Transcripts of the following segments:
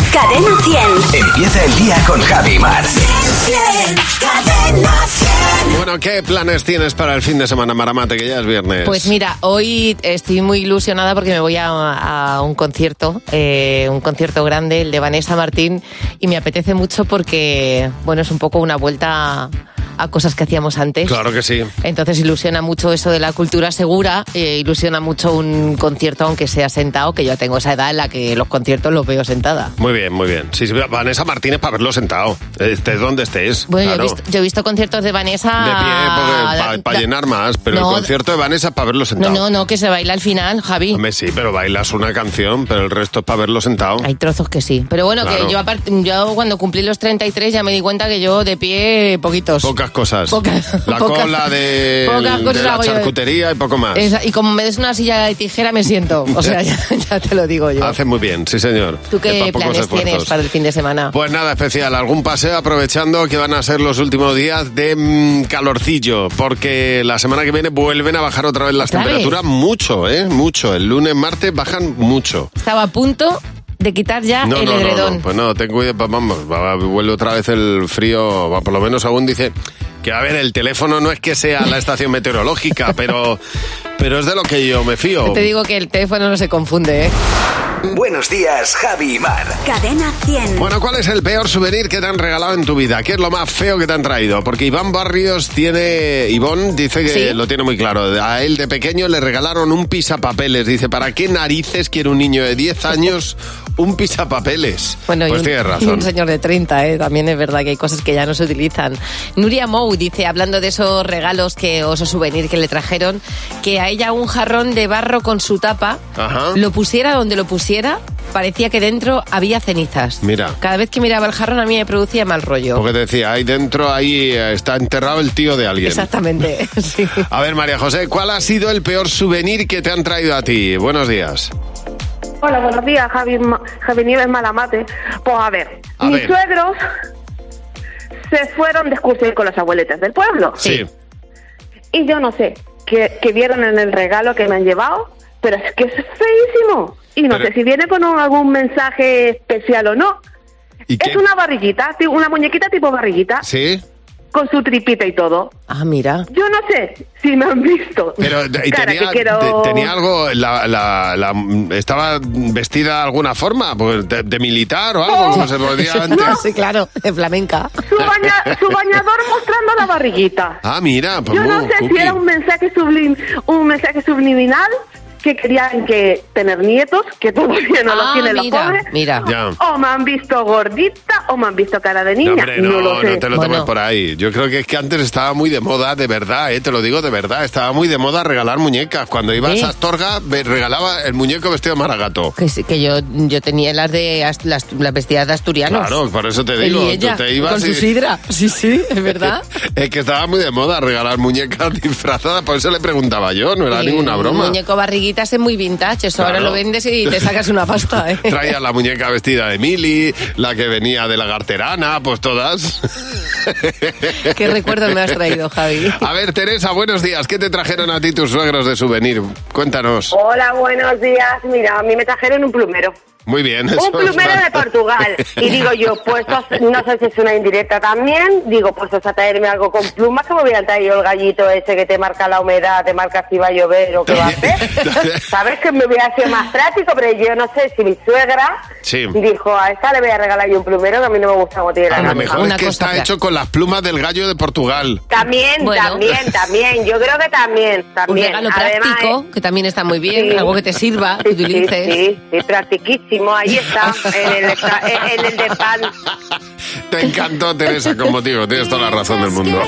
Cadena 100. Empieza el día con Javi y Mar. Cadena 100. Bueno, ¿qué planes tienes para el fin de semana, Maramate, que ya es viernes? Pues mira, hoy estoy muy ilusionada porque me voy a un concierto grande, el de Vanessa Martín, y me apetece mucho porque, bueno, es un poco una vuelta a cosas que hacíamos antes. Claro que sí. Entonces ilusiona mucho eso de la cultura segura, ilusiona mucho un concierto aunque sea sentado, que yo tengo esa edad en la que los conciertos los veo sentada. Muy bien, muy bien. Sí, Vanessa Martínez para verlo sentado, estés donde estés. Bueno, claro. yo he visto conciertos de Vanessa... De pie, para llenar más, pero No. El concierto de Vanessa es para verlo sentado. No, que se baila al final, Javi. Hombre, sí, pero bailas una canción, pero el resto es para verlo sentado. Hay trozos que sí. Pero bueno, Claro. que yo cuando cumplí los 33 ya me di cuenta que yo de pie poquitos. Pocas cosas. Pocas Cola de cosas la hago yo. charcutería y poco más. Y como me des una silla de tijera me siento. O sea, ya te lo digo yo. Hace muy bien, sí señor. ¿Tú qué Para pocos planes esfuerzos. tienes para el fin de semana? Pues nada especial, algún paseo aprovechando que van a ser los últimos días de calorcillo, porque la semana que viene vuelven a bajar otra vez las ¿Otra vez? temperaturas mucho, mucho. El lunes, martes bajan mucho. Estaba a punto de quitar ya el edredón. No, pues no, ten cuidado, vamos, vuelve otra vez el frío, por lo menos aún dice que a ver, el teléfono no es que sea la estación meteorológica, pero es de lo que yo me fío. Te digo que el teléfono no se confunde, ¿eh? Buenos días, Javi y Mar. Cadena 100. Bueno, ¿cuál es el peor souvenir que te han regalado en tu vida? ¿Qué es lo más feo que te han traído? Porque Iván dice que ¿Sí? lo tiene muy claro. A él de pequeño le regalaron un pisapapeles. Dice, ¿para qué narices quiere un niño de 10 años un pisapapeles? Bueno, Pues tiene y razón. un señor de 30, ¿eh? También es verdad que hay cosas que ya no se utilizan. Nuria Mou dice, hablando de esos regalos o esos souvenirs que le trajeron, que a ella un jarrón de barro con su tapa, Ajá. lo pusiera donde lo pusiera, parecía que dentro había cenizas. Mira. Cada vez que miraba el jarrón a mí me producía mal rollo. Porque te decía, ahí dentro, está enterrado el tío de alguien. Exactamente, sí. A ver, María José, ¿cuál ha sido el peor souvenir que te han traído a ti? Buenos días. Hola, buenos días, Javi Nieves Malamate. Pues a ver, mis suegros se fueron de excursión con las abueletas del pueblo. Sí. Y yo no sé qué vieron en el regalo que me han llevado, pero es que es feísimo. Y no sé si viene con algún mensaje especial o no. ¿Y qué? Es una barriguita, una muñequita tipo barriguita, ¿Sí? con su tripita y todo. Ah, mira. Yo no sé si me han visto. Pero ¿y Cara, tenía, que quiero... tenía algo, estaba vestida de alguna forma, pues, de militar o algo, como se podía antes. Sí, claro, de flamenca. Su bañador mostrando la barriguita. Ah, mira, pues Yo no muy sé cookie. si era un mensaje subliminal que querían tener nietos, que todavía no los tienen los pobres. Mira. Ya. O me han visto gordita o me han visto cara de niña. No, hombre, no lo sé. no te lo tomes por ahí. Yo creo que es que antes estaba muy de moda, de verdad, te lo digo de verdad. Estaba muy de moda regalar muñecas. Cuando ibas a Astorga, regalaba el muñeco vestido de Maragato. Que yo tenía las vestidas de asturianos. Claro, por eso te digo. Él y ella, tú te ibas con su sidra. Sí, es verdad. Es que estaba muy de moda regalar muñecas disfrazadas, por eso le preguntaba yo, no era ninguna broma. El muñeco barriguitas es muy vintage, eso Claro. ahora lo vendes y te sacas una pasta, ¿eh? Traía la muñeca vestida de Mili, la que venía de la Garterana, pues todas. ¿Qué recuerdos me has traído, Javi? A ver, Teresa, buenos días. ¿Qué te trajeron a ti tus suegros de souvenir? Cuéntanos. Hola, buenos días. Mira, a mí me trajeron un plumero. Muy bien. Un eso plumero es de Portugal. Y digo yo, pues no sé si es una indirecta también. Digo, pues a traerme algo con plumas, que me hubieran traído el gallito ese que te marca la humedad, te marca si va a llover o qué va a hacer. Sabes que me hubiera sido más práctico, pero yo no sé si mi suegra dijo, a esta le voy a regalar yo un plumero, que a mí no me gusta como tiene la A lo cabeza. mejor es que está hecho con las plumas del gallo de Portugal. También. Yo creo que también. Un regalo práctico, que también está muy bien, sí. algo que te sirva, que utilices. Sí, practiquísimo. Ahí está, en el de pan. Te encantó, Teresa, con motivo. Tienes toda la razón del mundo.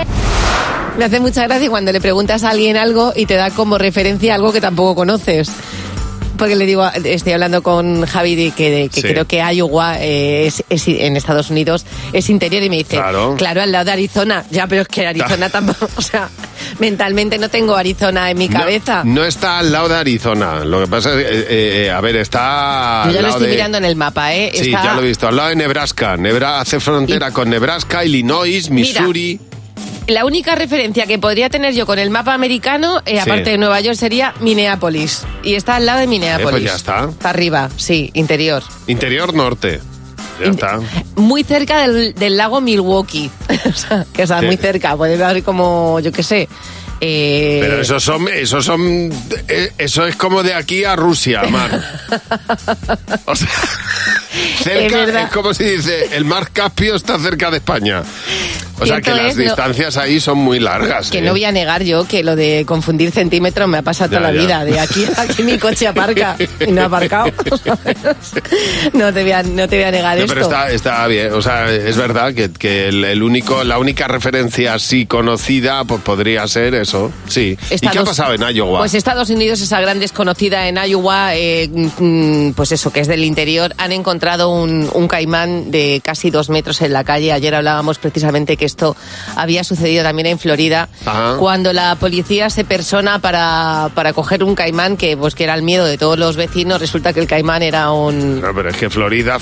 Me hace mucha gracia cuando le preguntas a alguien algo y te da como referencia algo que tampoco conoces. Porque le digo, estoy hablando con Javi de que creo que Iowa es en Estados Unidos es interior, y me dice, claro, al lado de Arizona. Ya, pero es que Arizona tampoco, o sea, mentalmente no tengo Arizona en mi cabeza. No está al lado de Arizona. Lo que pasa es que, a ver, está... Yo ya lo estoy mirando en el mapa, ¿eh? Sí, ya lo he visto. Al lado de Nebraska. Hace frontera con Nebraska, Illinois, Missouri... La única referencia que podría tener yo con el mapa americano, aparte de Nueva York, sería Minneapolis. Y está al lado de Minneapolis. Pues ya está. Está arriba, sí, interior. Interior norte. Ya está. Muy cerca del lago Milwaukee. O sea, muy cerca. Puede haber como, yo qué sé. Pero eso es como de aquí a Rusia, Mar. O sea, cerca es como si dice, el mar Caspio está cerca de España. O sea que las distancias ahí son muy largas. Que no voy a negar yo que lo de confundir centímetros me ha pasado toda la vida. De aquí mi coche aparca y no ha aparcado. No te voy a negar esto. Pero está bien. O sea, es verdad que la única referencia así conocida pues podría ser eso. Sí. ¿Y qué ha pasado en Iowa? Pues Estados Unidos, esa gran desconocida en Iowa, pues eso, que es del interior, han encontrado un caimán de casi 2 metros en la calle. Ayer hablábamos precisamente que esto había sucedido también en Florida. Ajá. Cuando la policía se persona para coger un caimán que era el miedo de todos los vecinos, resulta que el caimán era un... No, pero es que Florida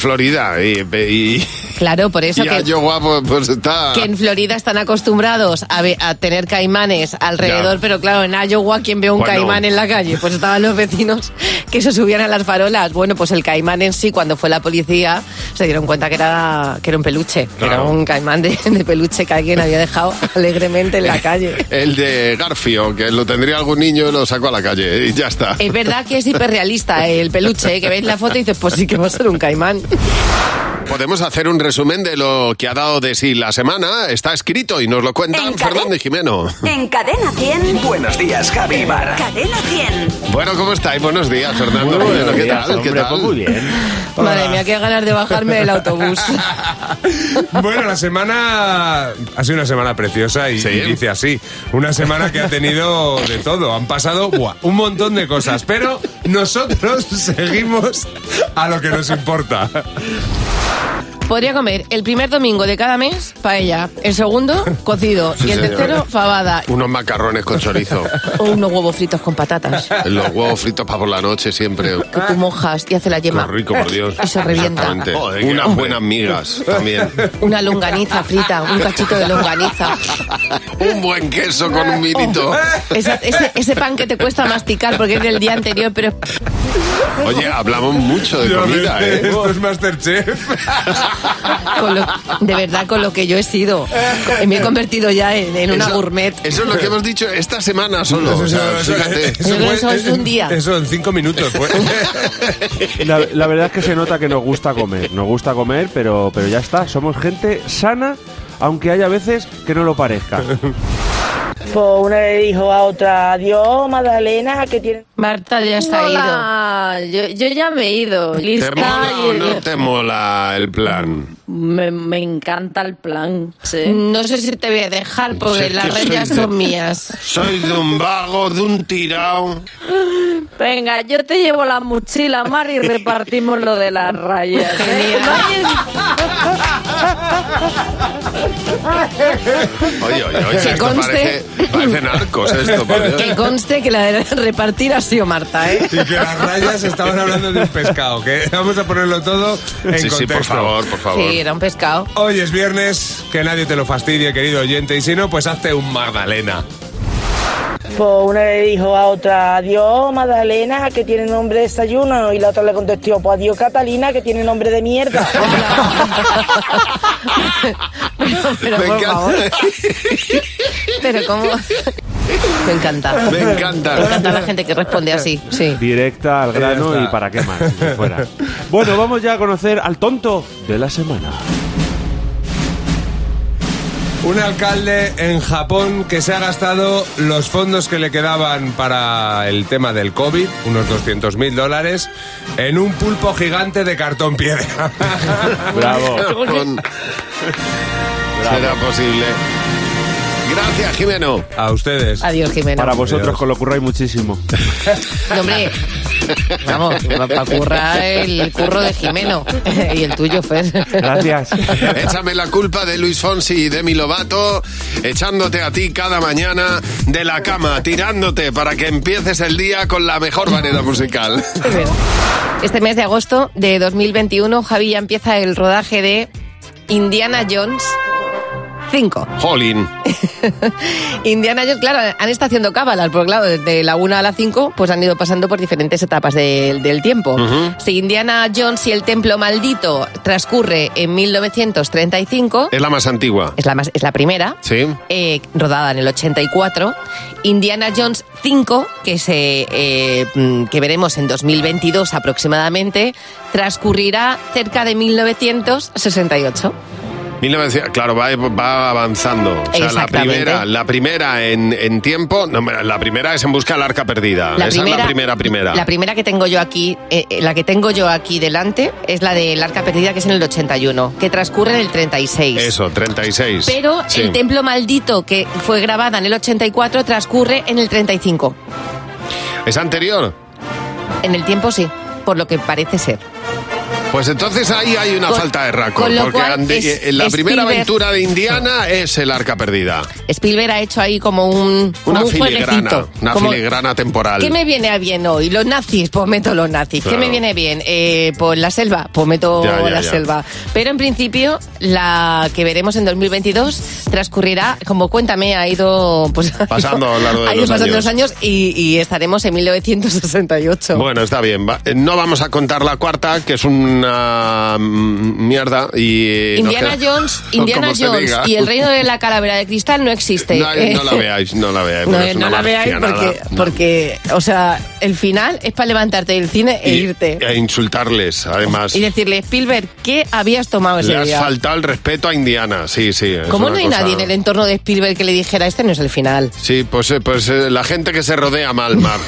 y claro, por eso y que Iowa pues está... Que en Florida están acostumbrados a tener caimanes alrededor, ya. Pero claro, en Iowa, ¿quién ve un caimán en la calle? Pues estaban los vecinos que se subían a las farolas. Bueno, pues el caimán en sí, cuando fue la policía, se dieron cuenta que era un peluche, claro. Que era un caimán de peluche que alguien había dejado alegremente en la calle. El de Garfio, que lo tendría algún niño y lo sacó a la calle y ya está. Es verdad que es hiperrealista el peluche, que veis la foto y dices, pues sí que va a ser un caimán. Podemos hacer un resumen de lo que ha dado de sí la semana. Está escrito y nos lo cuentan Fernando y Jimeno. En Cadena 100. Buenos días, Javi y Mar. Cadena 100. Bueno, ¿cómo estáis? Buenos días, Fernando. Buenos ¿Qué días, tal? hombre, ¿Qué tal? Pues muy bien. Madre mía, qué ganas de bajarme del autobús. Bueno, la semana ha sido una semana preciosa y dice así. Una semana que ha tenido de todo. Han pasado un montón de cosas, pero nosotros seguimos a lo que nos importa. Podría comer el primer domingo de cada mes paella, el segundo cocido y el tercero fabada. Unos macarrones con chorizo. O unos huevos fritos con patatas. Los huevos fritos para por la noche siempre. Que tú mojas y hace la yema. Qué rico, por Dios. Y se revienta. Joder, unas buenas migas también. Una longaniza frita, un cachito de longaniza. Un buen queso con un vinito. Ese pan que te cuesta masticar porque es del día anterior, pero... Oye, hablamos mucho de comida, ¿eh? Esto es Masterchef. De verdad, con lo que yo he sido. Me he convertido ya en una gourmet. Eso es lo que hemos dicho esta semana solo. Fíjate. Eso es un día. Eso en 5 minutos fue. La verdad es que se nota que nos gusta comer. Nos gusta comer, pero ya está. Somos gente sana, aunque haya veces que no lo parezca. Pues una le dijo a otra, adiós, Magdalena, que tiene... Marta ya se ha ido. Yo ya me he ido. Lista. ¿Te mola o no te mola el plan? Me encanta el plan. Sí. No sé si te voy a dejar porque las rayas son mías. Soy de un vago, de un tirao. Venga, yo te llevo la mochila, Mar, y repartimos lo de las rayas. Oye, que esto conste, parece narcos esto. Que conste que la de repartir ha sido Marta, ¿eh? Y que las rayas estaban hablando de un pescado, que vamos a ponerlo todo en contexto. Sí, por favor. Sí, era un pescado. Hoy es viernes, que nadie te lo fastidie, querido oyente, y si no, pues hazte un Magdalena. Pues una le dijo a otra, adiós, Magdalena, que tiene nombre de desayuno, y la otra le contestó, pues adiós, Catalina, que tiene nombre de mierda. pero por favor. Pero cómo... Me encanta. Me encanta la gente que responde así, sí. Directa al grano y para qué más, si fuera. Bueno, vamos ya a conocer al tonto de la semana. Un alcalde en Japón que se ha gastado los fondos que le quedaban para el tema del COVID, unos $200.000, en un pulpo gigante de cartón piedra. Bravo. Será posible. Gracias, Jimeno. A ustedes. Adiós, Jimeno. Para vosotros, Adiós. que lo curráis muchísimo. No, hombre, vamos, para currar el curro de Jimeno y el tuyo, Fer. Gracias. Échame la culpa de Luis Fonsi y Demi Lovato, echándote a ti cada mañana de la cama, tirándote para que empieces el día con la mejor manera musical. Este mes de agosto de 2021, Javi, ya empieza el rodaje de Indiana Jones 5. Jolín. Indiana Jones, claro, han estado haciendo cábalas, porque claro, desde la 1 a la 5, pues han ido pasando por diferentes etapas del tiempo. Si Indiana Jones y el Templo Maldito transcurre en 1935... Es la más antigua. Es la primera. Sí. Rodada en el 84. Indiana Jones 5, que veremos en 2022 aproximadamente, transcurrirá cerca de 1968. Claro, va avanzando. O sea, la primera en tiempo... No, la primera es En busca del arca perdida. Esa es la primera. La primera que tengo yo aquí, la que tengo yo aquí delante, es la del arca perdida, que es en el 81, que transcurre en el 36. Eso, 36. Pero sí. El Templo Maldito, que fue grabada en el 84, transcurre en el 35. ¿Es anterior? En el tiempo sí, por lo que parece ser. Pues entonces ahí hay una falta de récord, porque la primera aventura de Indiana es el arca perdida. Spielberg ha hecho ahí como un jueguecito. Una filigrana temporal. ¿Qué me viene bien hoy? Los nazis, pues meto los nazis. Claro. ¿Qué me viene bien? Pues la selva, pues meto la selva. Pero en principio, la que veremos en 2022 transcurrirá, como Cuéntame, ha ido pues pasando a lo largo de los años y estaremos en 1968. Bueno, está bien. No vamos a contar la cuarta, que es una mierda. Indiana Jones y el reino de la calavera de cristal no existe. No la veáis. No la veáis porque, o sea, el final es para levantarte del cine e irte. E insultarles, además. Y decirle, Spielberg, ¿qué habías tomado ese día? Le has faltado el respeto a Indiana, sí. ¿Cómo no hay nadie en el entorno de Spielberg que le dijera, este no es el final? Sí, pues la gente que se rodea mal, Mar.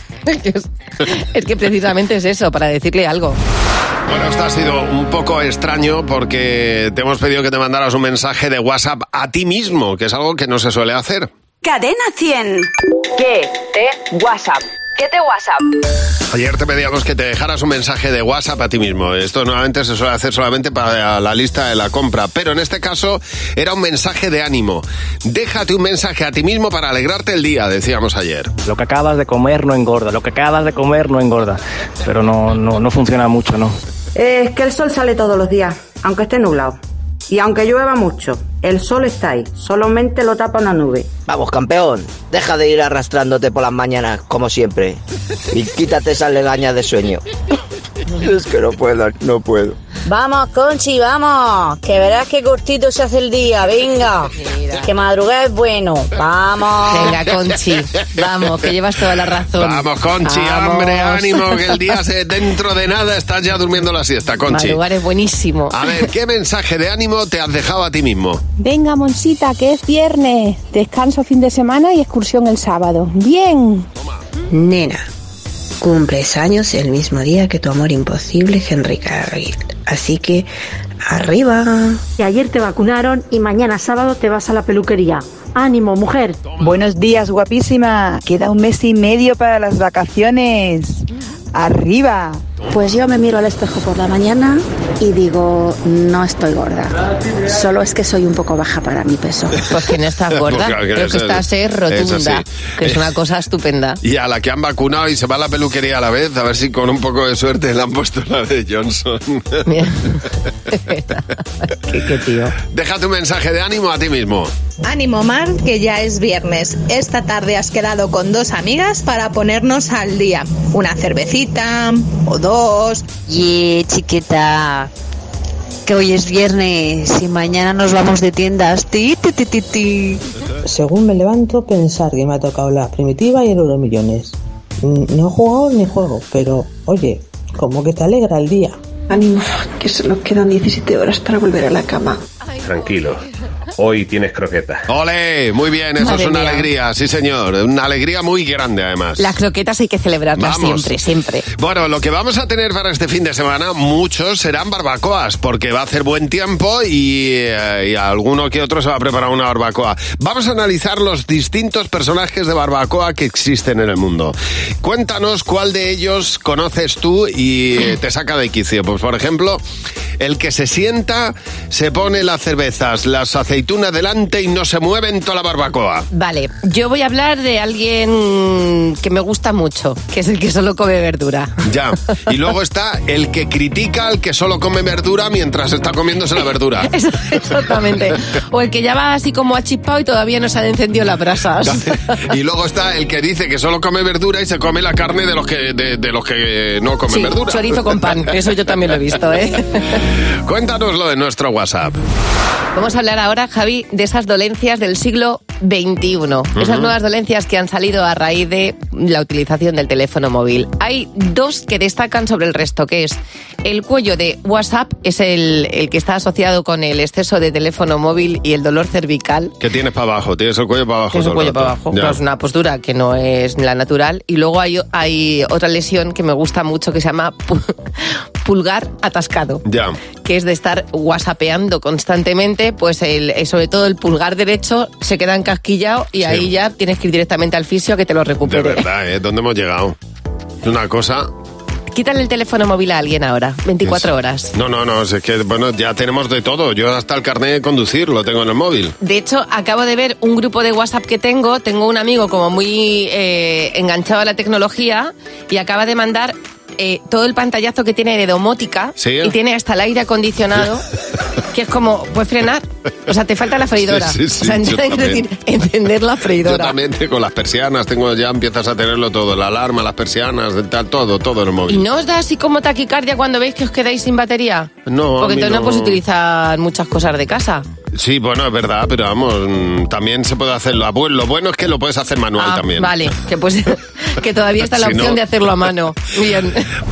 Es que precisamente es eso, para decirle algo. Bueno, esto ha sido un poco extraño porque te hemos pedido que te mandaras un mensaje de WhatsApp a ti mismo, que es algo que no se suele hacer. Cadena 100. ¿Qué te WhatsApp? ¿Qué te WhatsApp? Ayer te pedíamos que te dejaras un mensaje de WhatsApp a ti mismo. Esto normalmente se suele hacer solamente para la lista de la compra, pero en este caso era un mensaje de ánimo. Déjate un mensaje a ti mismo para alegrarte el día, decíamos ayer. Lo que acabas de comer no engorda, pero no funciona mucho, ¿no? Es que el sol sale todos los días, aunque esté nublado. Y aunque llueva mucho, el sol está ahí, solamente lo tapa una nube. Vamos, campeón, deja de ir arrastrándote por las mañanas, como siempre, y quítate esas legañas de sueño. Es que no puedo. Vamos, Conchi, vamos, que verás qué cortito se hace el día, venga. Mira. Que madrugar es bueno, vamos. Venga, Conchi, vamos, que llevas toda la razón. Vamos, Conchi, vamos. Hombre, ánimo, que el día dentro de nada estás ya durmiendo la siesta, Conchi. Madrugar es buenísimo. A ver, ¿qué mensaje de ánimo te has dejado a ti mismo? Venga, Monsita, que es viernes, descanso fin de semana y excursión el sábado. Bien. Toma. Nena, cumples años el mismo día que tu amor imposible, Henry Cavill. Así que, arriba. Y ayer te vacunaron y mañana sábado te vas a la peluquería. ¡Ánimo, mujer! Buenos días, guapísima. Queda 1 mes y medio para las vacaciones. ¡Arriba! Pues yo me miro al espejo por la mañana y digo, no estoy gorda. Solo es que soy un poco baja para mi peso. Pues que no estás gorda, creo que estás rotunda, que es una cosa estupenda. Y a la que han vacunado y se va a la peluquería a la vez, a ver si con un poco de suerte le han puesto la de Johnson. ¿Qué tío? Déjate un mensaje de ánimo a ti mismo. Ánimo, Mar, que ya es viernes. Esta tarde has quedado con 2 amigas para ponernos al día. Una cervecita o 2. Chiquita, que hoy es viernes y mañana nos vamos de tiendas. Según me levanto, pensar que me ha tocado la primitiva y el Euromillones. No he jugado ni juego, pero oye, como que te alegra el día. Ánimo, que solo quedan 17 horas para volver a la cama. Tranquilo, hoy tienes croquetas. ¡Ole! Muy bien, eso es una alegría, sí señor. Una alegría muy grande además. Las croquetas hay que celebrarlas siempre. Bueno, lo que vamos a tener para este fin de semana, muchos serán barbacoas, porque va a hacer buen tiempo y alguno que otro se va a preparar una barbacoa. Vamos a analizar los distintos personajes de barbacoa que existen en el mundo. Cuéntanos cuál de ellos conoces tú y te saca de quicio. Pues por ejemplo, el que se sienta, se pone las cervezas, las aceitunas delante y no se mueve en toda la barbacoa. Vale, yo voy a hablar de alguien que me gusta mucho, que es el que solo come verdura. Ya, y luego está el que critica al que solo come verdura mientras está comiéndose la verdura. Exactamente. O el que ya va así como achispado y todavía no se han encendido las brasas. Y luego está el que dice que solo come verdura y se come la carne de los que no comen verdura. Chorizo con pan, eso yo también lo he visto, ¿eh? Cuéntanos lo de nuestro WhatsApp. Vamos a hablar ahora, Javi, de esas dolencias del siglo XXI. Esas nuevas dolencias que han salido a raíz de la utilización del teléfono móvil. Hay dos que destacan sobre el resto, que es el cuello de WhatsApp, es el que está asociado con el exceso de teléfono móvil y el dolor cervical. ¿Qué tienes para abajo? Tienes el cuello para abajo. Tienes el cuello para abajo. Claro, es una postura que no es la natural. Y luego hay otra lesión que me gusta mucho que se llama pulgar atascado. Ya. Que es de estar whatsappeando constantemente, pues sobre todo el pulgar derecho se queda encasquillado y ahí ya tienes que ir directamente al fisio a que te lo recupere. De verdad, ¿eh? ¿Dónde hemos llegado? Es una cosa... Quítale el teléfono móvil a alguien ahora, 24 horas. No, es que, bueno, ya tenemos de todo. Yo hasta el carnet de conducir lo tengo en el móvil. De hecho, acabo de ver un grupo de WhatsApp que tengo un amigo como muy enganchado a la tecnología y acaba de mandar todo el pantallazo que tiene de domótica y tiene hasta el aire acondicionado, que es como, puedes frenar, o sea, te falta la freidora. Sí, o sea, encender la freidora. Yo también con las persianas, ya empiezas a tenerlo todo, la alarma, las persianas, todo en el móvil. ¿Y no os da así como taquicardia cuando veis que os quedáis sin batería? No, porque entonces no puedes utilizar muchas cosas de casa. Sí, bueno, es verdad, pero vamos, también se puede hacerlo. Lo bueno es que lo puedes hacer manual también. Vale, que todavía está la opción de hacerlo a mano. Bien.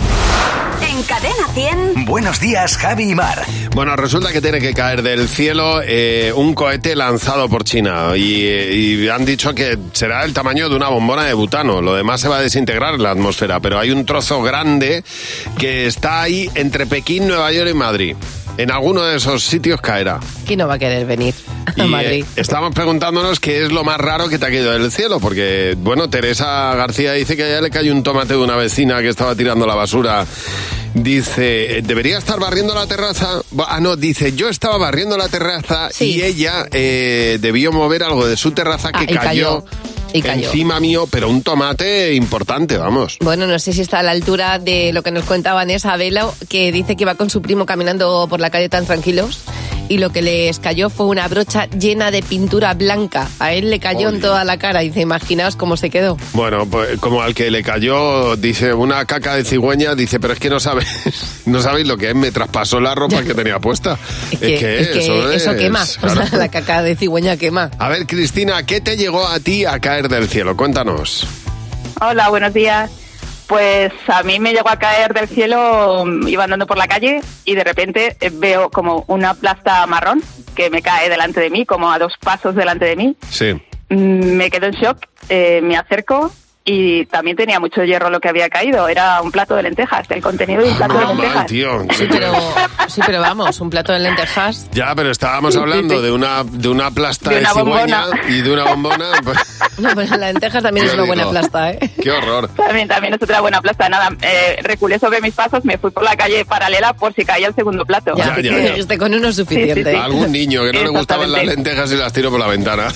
En Cadena 100. Buenos días, Javi y Mar. Bueno, resulta que tiene que caer del cielo un cohete lanzado por China y han dicho que será el tamaño de una bombona de butano. Lo demás se va a desintegrar en la atmósfera, pero hay un trozo grande que está ahí entre Pekín, Nueva York y Madrid. En alguno de esos sitios caerá. ¿Quién no va a querer venir a Madrid? Estamos preguntándonos qué es lo más raro que te ha caído del cielo, porque, bueno, Teresa García dice que a ella le cayó un tomate de una vecina que estaba tirando la basura. Dice, ¿debería estar barriendo la terraza? Dice, yo estaba barriendo la terraza y ella debió mover algo de su terraza que cayó. Encima mío, pero un tomate importante, vamos. Bueno, no sé si está a la altura de lo que nos contaba Vanessa Velo, que dice que iba con su primo caminando por la calle tan tranquilos y lo que les cayó fue una brocha llena de pintura blanca. A él le cayó en toda la cara. Dice, imaginaos cómo se quedó. Bueno, pues como al que le cayó, dice, una caca de cigüeña, dice, pero es que no sabéis lo que es, me traspasó la ropa que tenía puesta. Es que eso quema, claro. O sea, la caca de cigüeña quema. A ver, Cristina, ¿qué te llegó a ti a caer del cielo? Cuéntanos. Hola, buenos días. Pues a mí me llegó a caer del cielo, iba andando por la calle y de repente veo como una plasta marrón que me cae delante de mí, como a 2 pasos delante de mí. Sí. Me quedo en shock, me acerco y también tenía mucho hierro lo que había caído. Era un plato de lentejas, el contenido de un plato de lentejas. Tío. Sí, pero vamos, un plato de lentejas. Ya, pero estábamos hablando de una plasta de cigüeña y de una bombona. Pues... No, pero las lentejas también es una buena plasta, ¿eh? Qué horror. También es otra buena plasta. Nada, reculé sobre mis pasos, me fui por la calle paralela por si caía el segundo plato. Ya. Con uno es suficiente. Sí. Algún niño que no le gustaban las lentejas y las tiró por la ventana.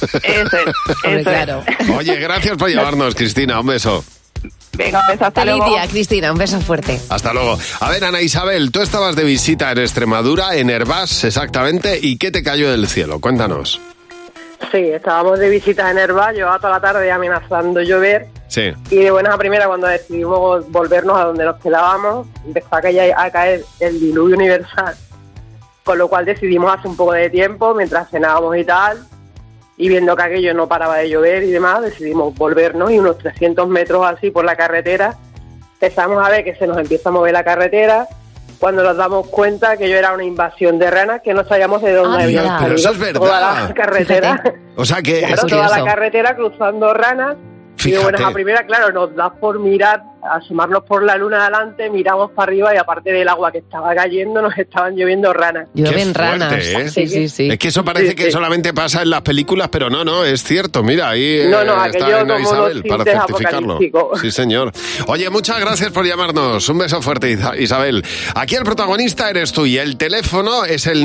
Eso claro. Oye, gracias por llamarnos, Cristina. Un beso. Venga, un beso, hasta luego. Feliz día, Cristina, un beso fuerte. Hasta luego. A ver, Ana Isabel, tú estabas de visita en Extremadura, en Hervás exactamente, ¿y qué te cayó del cielo? Cuéntanos. Sí, estábamos de visita en Hervás, llevaba toda la tarde amenazando llover. Sí. Y de buenas a primeras, cuando decidimos volvernos a donde nos quedábamos, empezó a caer el diluvio universal. Con lo cual decidimos hace un poco de tiempo, mientras cenábamos y tal, y viendo que aquello no paraba de llover y demás, decidimos volvernos y unos 300 metros así por la carretera empezamos a ver que se nos empieza a mover la carretera, cuando nos damos cuenta que yo era una invasión de ranas que no sabíamos de dónde habían salido. Pero eso es verdad. Toda la carretera. O sea que... Claro, toda la carretera cruzando ranas. Fíjate. Y de buenas a primeras, claro, nos da por mirar asomarnos por la luna adelante, miramos para arriba y aparte del agua que estaba cayendo, nos estaban lloviendo ranas. Llueven ranas. ¿Eh? Sí. Es que eso parece que solamente pasa en las películas, pero no, es cierto. Mira, ahí está Ana Isabel para certificarlo. Sí, señor. Oye, muchas gracias por llamarnos. Un beso fuerte, Isabel. Aquí el protagonista eres tú y el teléfono es el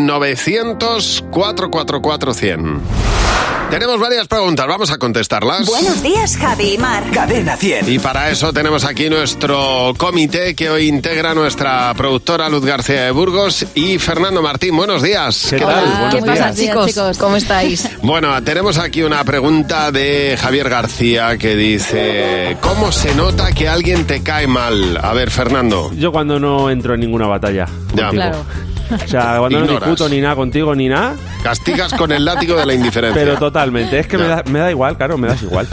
900-444-100. Tenemos varias preguntas, vamos a contestarlas. Buenos días, Javi y Mar. Cadena 100. Y para eso tenemos aquí nuestro comité que hoy integra nuestra productora Luz García de Burgos y Fernando Martín. Buenos días. ¿Qué tal? ¿Qué pasa, chicos? ¿Cómo estáis? Bueno, tenemos aquí una pregunta de Javier García que dice: ¿cómo se nota que alguien te cae mal? A ver, Fernando. Yo cuando no entro en ninguna batalla. Ya, claro. O sea, cuando no discuto ni nada contigo ni nada. Castigas con el látigo de la indiferencia. Pero totalmente, es que me da igual, claro, me das igual.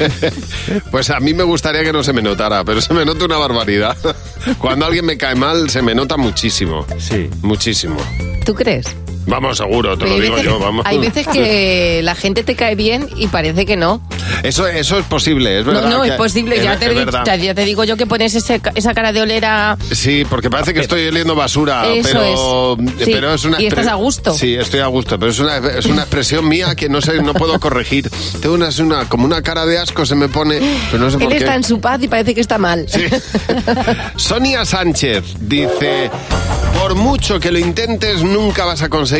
Pues a mí me gustaría que no se me notara, pero se me nota una barbaridad. Cuando alguien me cae mal, se me nota muchísimo. Sí. Muchísimo. ¿Tú crees? Vamos, seguro, te lo digo yo, vamos. Hay veces que la gente te cae bien y parece que no. Eso es posible, es verdad. No, es posible, ya te digo yo que pones esa cara de olera. Sí, porque parece que estoy oliendo basura, pero es una... Y estás a gusto. Sí, estoy a gusto, pero es una expresión mía que no puedo corregir. Tengo como una cara de asco se me pone, pero no sé por qué. Él está en su paz y parece que está mal. Sí. Sonia Sánchez dice: por mucho que lo intentes, nunca vas a conseguir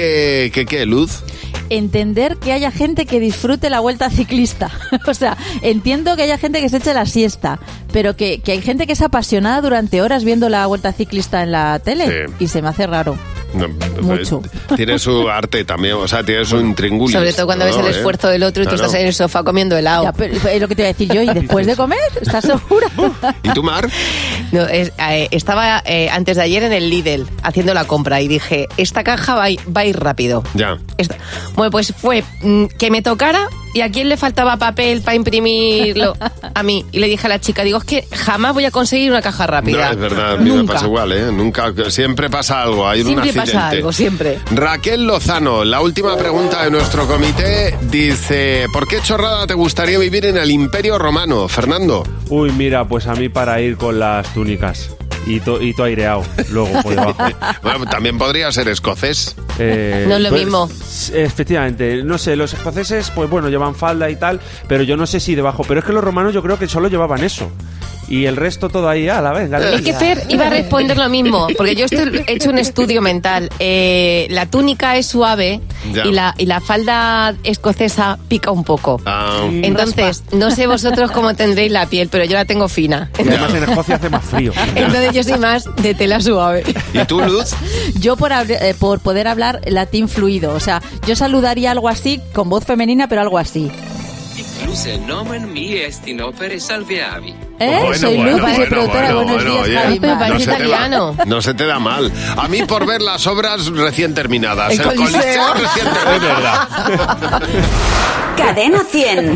que Luz. Entender que haya gente que disfrute la vuelta ciclista. O sea, entiendo que haya gente que se eche la siesta, pero que hay gente que es apasionada durante horas viendo la vuelta ciclista en la tele, y se me hace raro. No, mucho. Tiene su arte también, o sea, tiene su intríngulis. Sobre todo cuando ves el esfuerzo del otro y tú estás en el sofá comiendo helado. Ya, pero es lo que te iba a decir yo, ¿y después de comer? ¿Estás segura? ¿Y tú, Mar? No, estaba antes de ayer en el Lidl haciendo la compra y dije, esta caja va a ir rápido. Ya. Bueno, pues fue que me tocara y a quién le faltaba papel para imprimirlo. A mí. Y le dije a la chica, digo, es que jamás voy a conseguir una caja rápida. No, es verdad, a mí me pasa igual, ¿eh? Nunca, siempre pasa algo, hay un accidente. Siempre pasa algo, siempre. Raquel Lozano, la última pregunta de nuestro comité, dice: ¿por qué chorrada te gustaría vivir en el Imperio Romano, Fernando? Uy, mira, pues a mí para ir con las túnicas. Y todo aireado, luego por debajo. Bueno, también podría ser escocés. No es lo mismo. Efectivamente, no sé, los escoceses, pues bueno, llevan falda y tal, pero yo no sé si debajo. Pero es que los romanos yo creo que solo llevaban eso. Y el resto todo ahí, a la vez. Es que Fer iba a responder lo mismo, porque yo he hecho un estudio mental. La túnica es suave y la falda escocesa pica un poco. Entonces, no sé vosotros cómo tendréis la piel, pero yo la tengo fina. Además en Escocia hace más frío. Entonces yo soy más de tela suave. ¿Y tú, Luz? Yo por poder hablar latín fluido. O sea, yo saludaría algo así, con voz femenina, pero algo así. Soy Luz, productora. Buenos días, Javi. Parece italiano. No se te da mal. A mí por ver las obras recién terminadas. El Coliseo recién terminado. Es verdad. Cadena 100.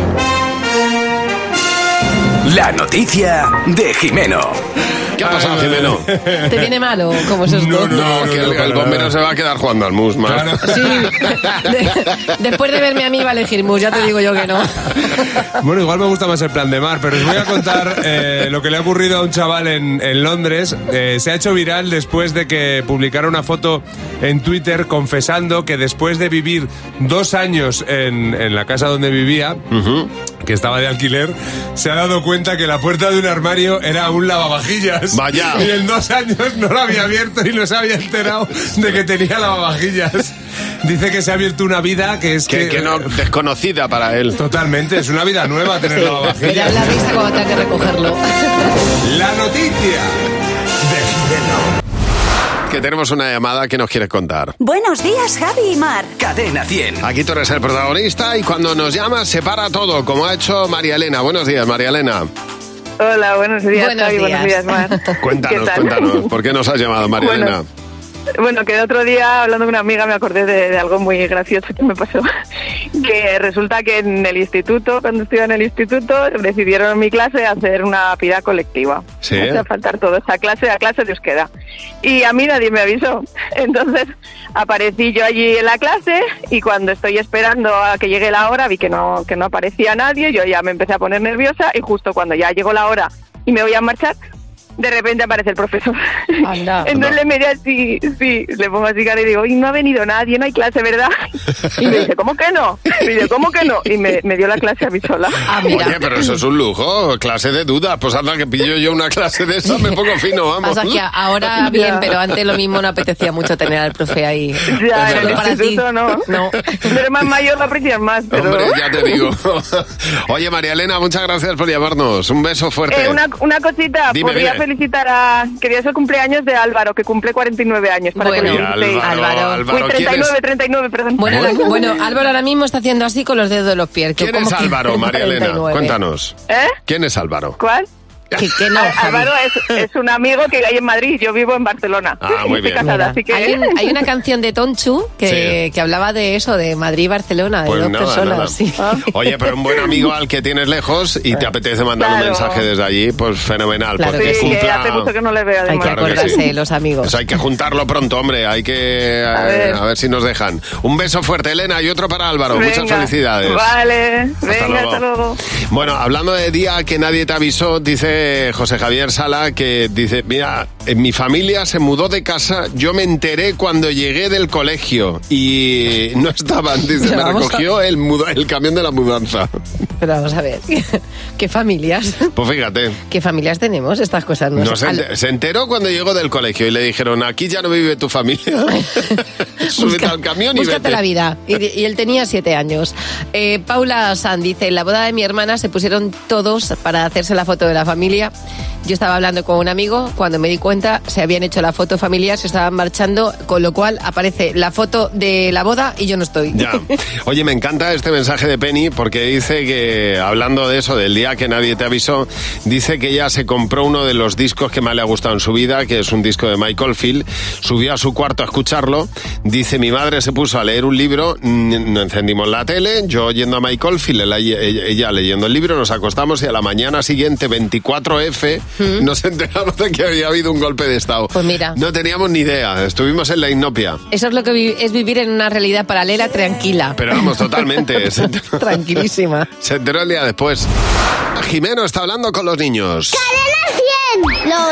La noticia de Jimeno. ¿Qué ha pasado, Jimeno? ¿Te viene malo? ¿Cómo es esto? No, que el bombero se va a quedar jugando al mus, Mar. Claro. Sí. Después de verme a mí va a elegir mus, ya te digo yo que no. Bueno, igual me gusta más el plan de Mar, pero os voy a contar lo que le ha ocurrido a un chaval en Londres. Se ha hecho viral después de que publicara una foto en Twitter confesando que después de vivir 2 años en la casa donde vivía, que estaba de alquiler, se ha dado cuenta que la puerta de un armario era un lavavajillas. Vaya. Y en 2 años no lo había abierto y no se había enterado de que tenía lavavajillas. Dice que se ha abierto una vida que es que no, desconocida para él. Totalmente, es una vida nueva tener lavavajillas. Me da la risa cuando tenga que recogerlo. La noticia de Jimeno. Que tenemos una llamada que nos quieres contar. Buenos días, Javi y Mar. Cadena 100. Aquí tú eres el protagonista y cuando nos llamas se para todo, como ha hecho María Elena. Buenos días, María Elena. Hola, buenos días, Javi. Buenos días, Mar. Cuéntanos, ¿por qué nos has llamado, María Elena? Bueno, que el otro día, hablando con una amiga, me acordé de algo muy gracioso que me pasó. Que resulta que en el instituto, cuando estuve en el instituto, decidieron en mi clase hacer una pida colectiva. Sí. O sea, faltar todo esa clase, a clase de euskera. Y a mí nadie me avisó. Entonces aparecí yo allí en la clase y cuando estoy esperando a que llegue la hora vi que no aparecía nadie. Yo ya me empecé a poner nerviosa y justo cuando ya llegó la hora y me voy a marchar. De repente aparece el profesor. Anda. Entonces le miré así, le pongo así cara y digo, y no ha venido nadie, no hay clase, ¿verdad? Y me dice, ¿cómo que no? Y dice, ¿cómo que no? Y me dio la clase a mí sola. Oye, pero eso es un lujo, clase de dudas. Pues anda que pillo yo una clase de esa, me pongo fino, vamos. Pasa que ahora bien, pero antes lo mismo no apetecía mucho tener al profe ahí. Ya, en el para instituto no. Pero más mayor lo aprecias más. Pero... Hombre, ya te digo. Oye, María Elena, muchas gracias por llamarnos. Un beso fuerte. Una cosita, Dime, podría felicitar a... Quería ser cumpleaños de Álvaro, que cumple 49 años. Para Bueno, que lo felicitéis. Álvaro, Uy, 39, perdón. Bueno, Álvaro ahora mismo está haciendo así con los dedos de los pies. ¿Quién es Álvaro, María Elena? Cuéntanos. ¿Quién es Álvaro? ¿Cuál? Que no, Álvaro es un amigo que hay en Madrid, yo vivo en Barcelona. Muy bien. Casada, así que... hay una canción de Tonchu que hablaba de eso, de Madrid y Barcelona, de Pues dos nada, personas. nada. Sí. Oye, pero un buen amigo al que tienes lejos y te apetece mandar un mensaje desde allí, pues fenomenal. Claro porque que sí, que hace mucho que no le veo. Hay que acordarse de los amigos. Pues hay que juntarlo pronto, hombre. Hay que a ver si nos dejan. Un beso fuerte, Elena, y otro para Álvaro. Venga, muchas felicidades. Vale, Hasta venga, luego. hasta luego. Bueno, hablando de día que nadie te avisó, dice José Javier Sala que dice, mira, en mi familia se mudó de casa, yo me enteré cuando llegué del colegio y no estaban, dice, me recogió el camión de la mudanza. Pero vamos a ver, ¿qué familias? Pues fíjate. ¿Qué familias tenemos? Estas cosas no, Se enteró cuando llegó del colegio y le dijeron, aquí ya no vive tu familia. Súbete al camión y búscate vete. la vida. Y él tenía 7 años. Paula San dice, en la boda de mi hermana se pusieron todos para hacerse la foto de la familia. Yo estaba hablando con un amigo, cuando me di cuenta se habían hecho la foto familiar, se estaban marchando, con lo cual aparece la foto de la boda y yo no estoy. Ya. Oye, me encanta este mensaje de Penny porque dice que, hablando de eso, del día que nadie te avisó, dice que ella se compró uno de los discos que más le ha gustado en su vida, que es un disco de Michael Field, subió a su cuarto a escucharlo, dice, mi madre se puso a leer un libro, no encendimos la tele, yo oyendo a Michael Field, ella leyendo el libro, nos acostamos y a la mañana siguiente, 24F, nos enteramos de que había habido un golpe de estado. Pues mira. No teníamos ni idea, estuvimos en la inopia. Eso es lo que es vivir en una realidad paralela tranquila. Pero vamos, totalmente. Tranquilísima. Se enteró el día después. Jimeno está hablando con los niños. ¡Cadena 100! ¡Los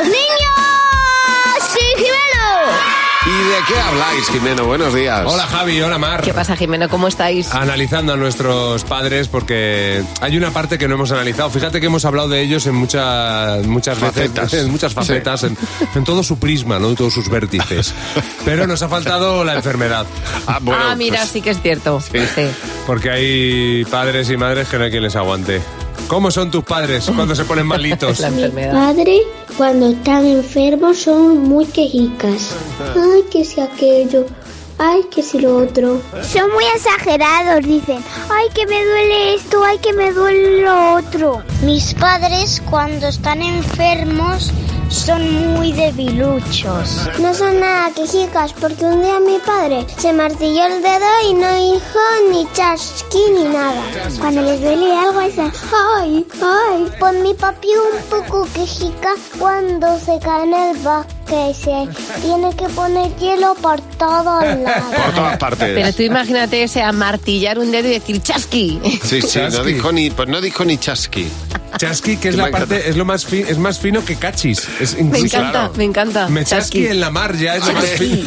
niños! ¡Sí, Jimeno! ¿Y de qué habláis, Jimeno? Buenos días. Hola, Javi. Hola, Mar. ¿Qué pasa, Jimeno? ¿Cómo estáis? Analizando a nuestros padres porque hay una parte que no hemos analizado. Fíjate que hemos hablado de ellos en muchas facetas. veces, en muchas facetas, Sí. en todo su prisma, ¿no? En todos sus vértices. Pero nos ha faltado la enfermedad. Mira, pues, sí que es cierto. Sí. Porque hay padres y madres que no hay quien les aguante. ¿Cómo son tus padres cuando se ponen malitos? La enfermedad. Padre, cuando están enfermos, son muy quejicas. Ay, que si aquello. Ay, que si lo otro. Son muy exagerados, dicen. Ay, que me duele esto, ay, que me duele lo otro. Mis padres, cuando están enfermos, son muy debiluchos. No son nada quejicas, porque un día mi padre se martilló el dedo y no hizo ni chasqui ni nada. Cuando les duele algo, dicen, ay, ay. Pues mi papi un poco quejica cuando se cae en el bosque, se tiene que poner hielo por todo el lado. Por todas partes. Pero tú imagínate ese amartillar un dedo y decir chasqui. Sí, Chasqui. no dijo ni chasqui. Chasqui, que es la parte, es lo más es más fino que cachis. Me encanta, me encanta. Me chasqui en la mar, ya es lo más fino.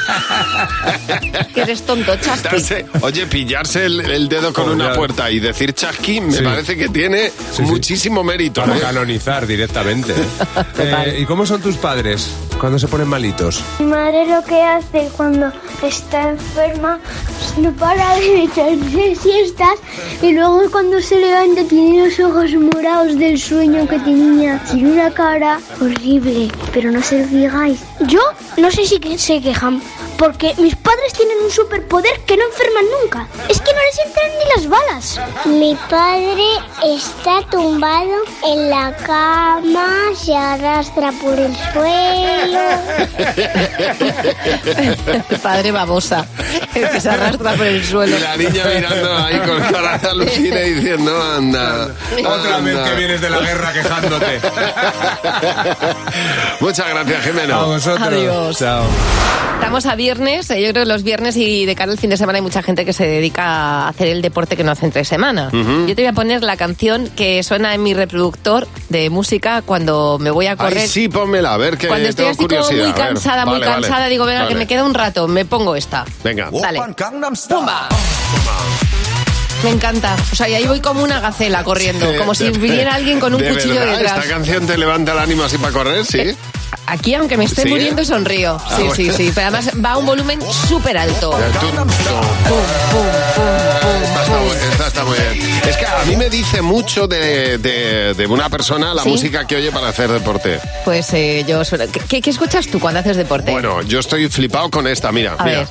Que eres tonto, chasqui. Oye, pillarse el dedo con una puerta y decir chasqui me parece que tiene muchísimo mérito. Para canonizar directamente. ¿Y cómo son tus padres cuando se ponen malitos? Mi madre lo que hace cuando está enferma no para de echarse siestas y luego cuando se levanta tiene los ojos morados del sueño que tenía. Tiene una cara horrible, pero no se lo digáis. Yo no sé si se quejan porque mis padres tienen un superpoder que no enferman nunca. Es que no les entran ni las balas. Mi padre está tumbado en la cama, se arrastra por el suelo. Padre babosa. que se arrastra por el suelo. Y la niña mirando ahí con cara de alucina y diciendo, anda. Otra vez que vienes de la guerra quejándote. Muchas gracias, Jimeno. A vosotros. Adiós. Chao. Estamos a viernes, yo creo que los viernes y de cara al fin de semana hay mucha gente que se dedica a hacer el deporte que no hace entre semana. Yo te voy a poner la canción que suena en mi reproductor de música cuando me voy a correr. Ay, sí, pónmela, a ver, que cuando estoy tengo así como curiosidad. muy cansada, Vale, vale. digo, venga, Vale. que me queda un rato, me pongo esta. Venga. Dale. ¡Pumba! Me encanta. O sea, y ahí voy como una gacela corriendo, como si viniera alguien con un ¿De cuchillo verdad? detrás. ¿Esta canción te levanta el ánimo así para correr? Sí. Aquí, aunque me esté ¿Sí? muriendo, sonrío. Sí, bueno. sí. Pero además va a un volumen súper alto. Esta está muy bien. Es que a mí me dice mucho de una persona la ¿Sí? música que oye para hacer deporte. Pues yo sueno. ¿Qué escuchas tú cuando haces deporte? Bueno, yo estoy flipado con esta, mira. A ver.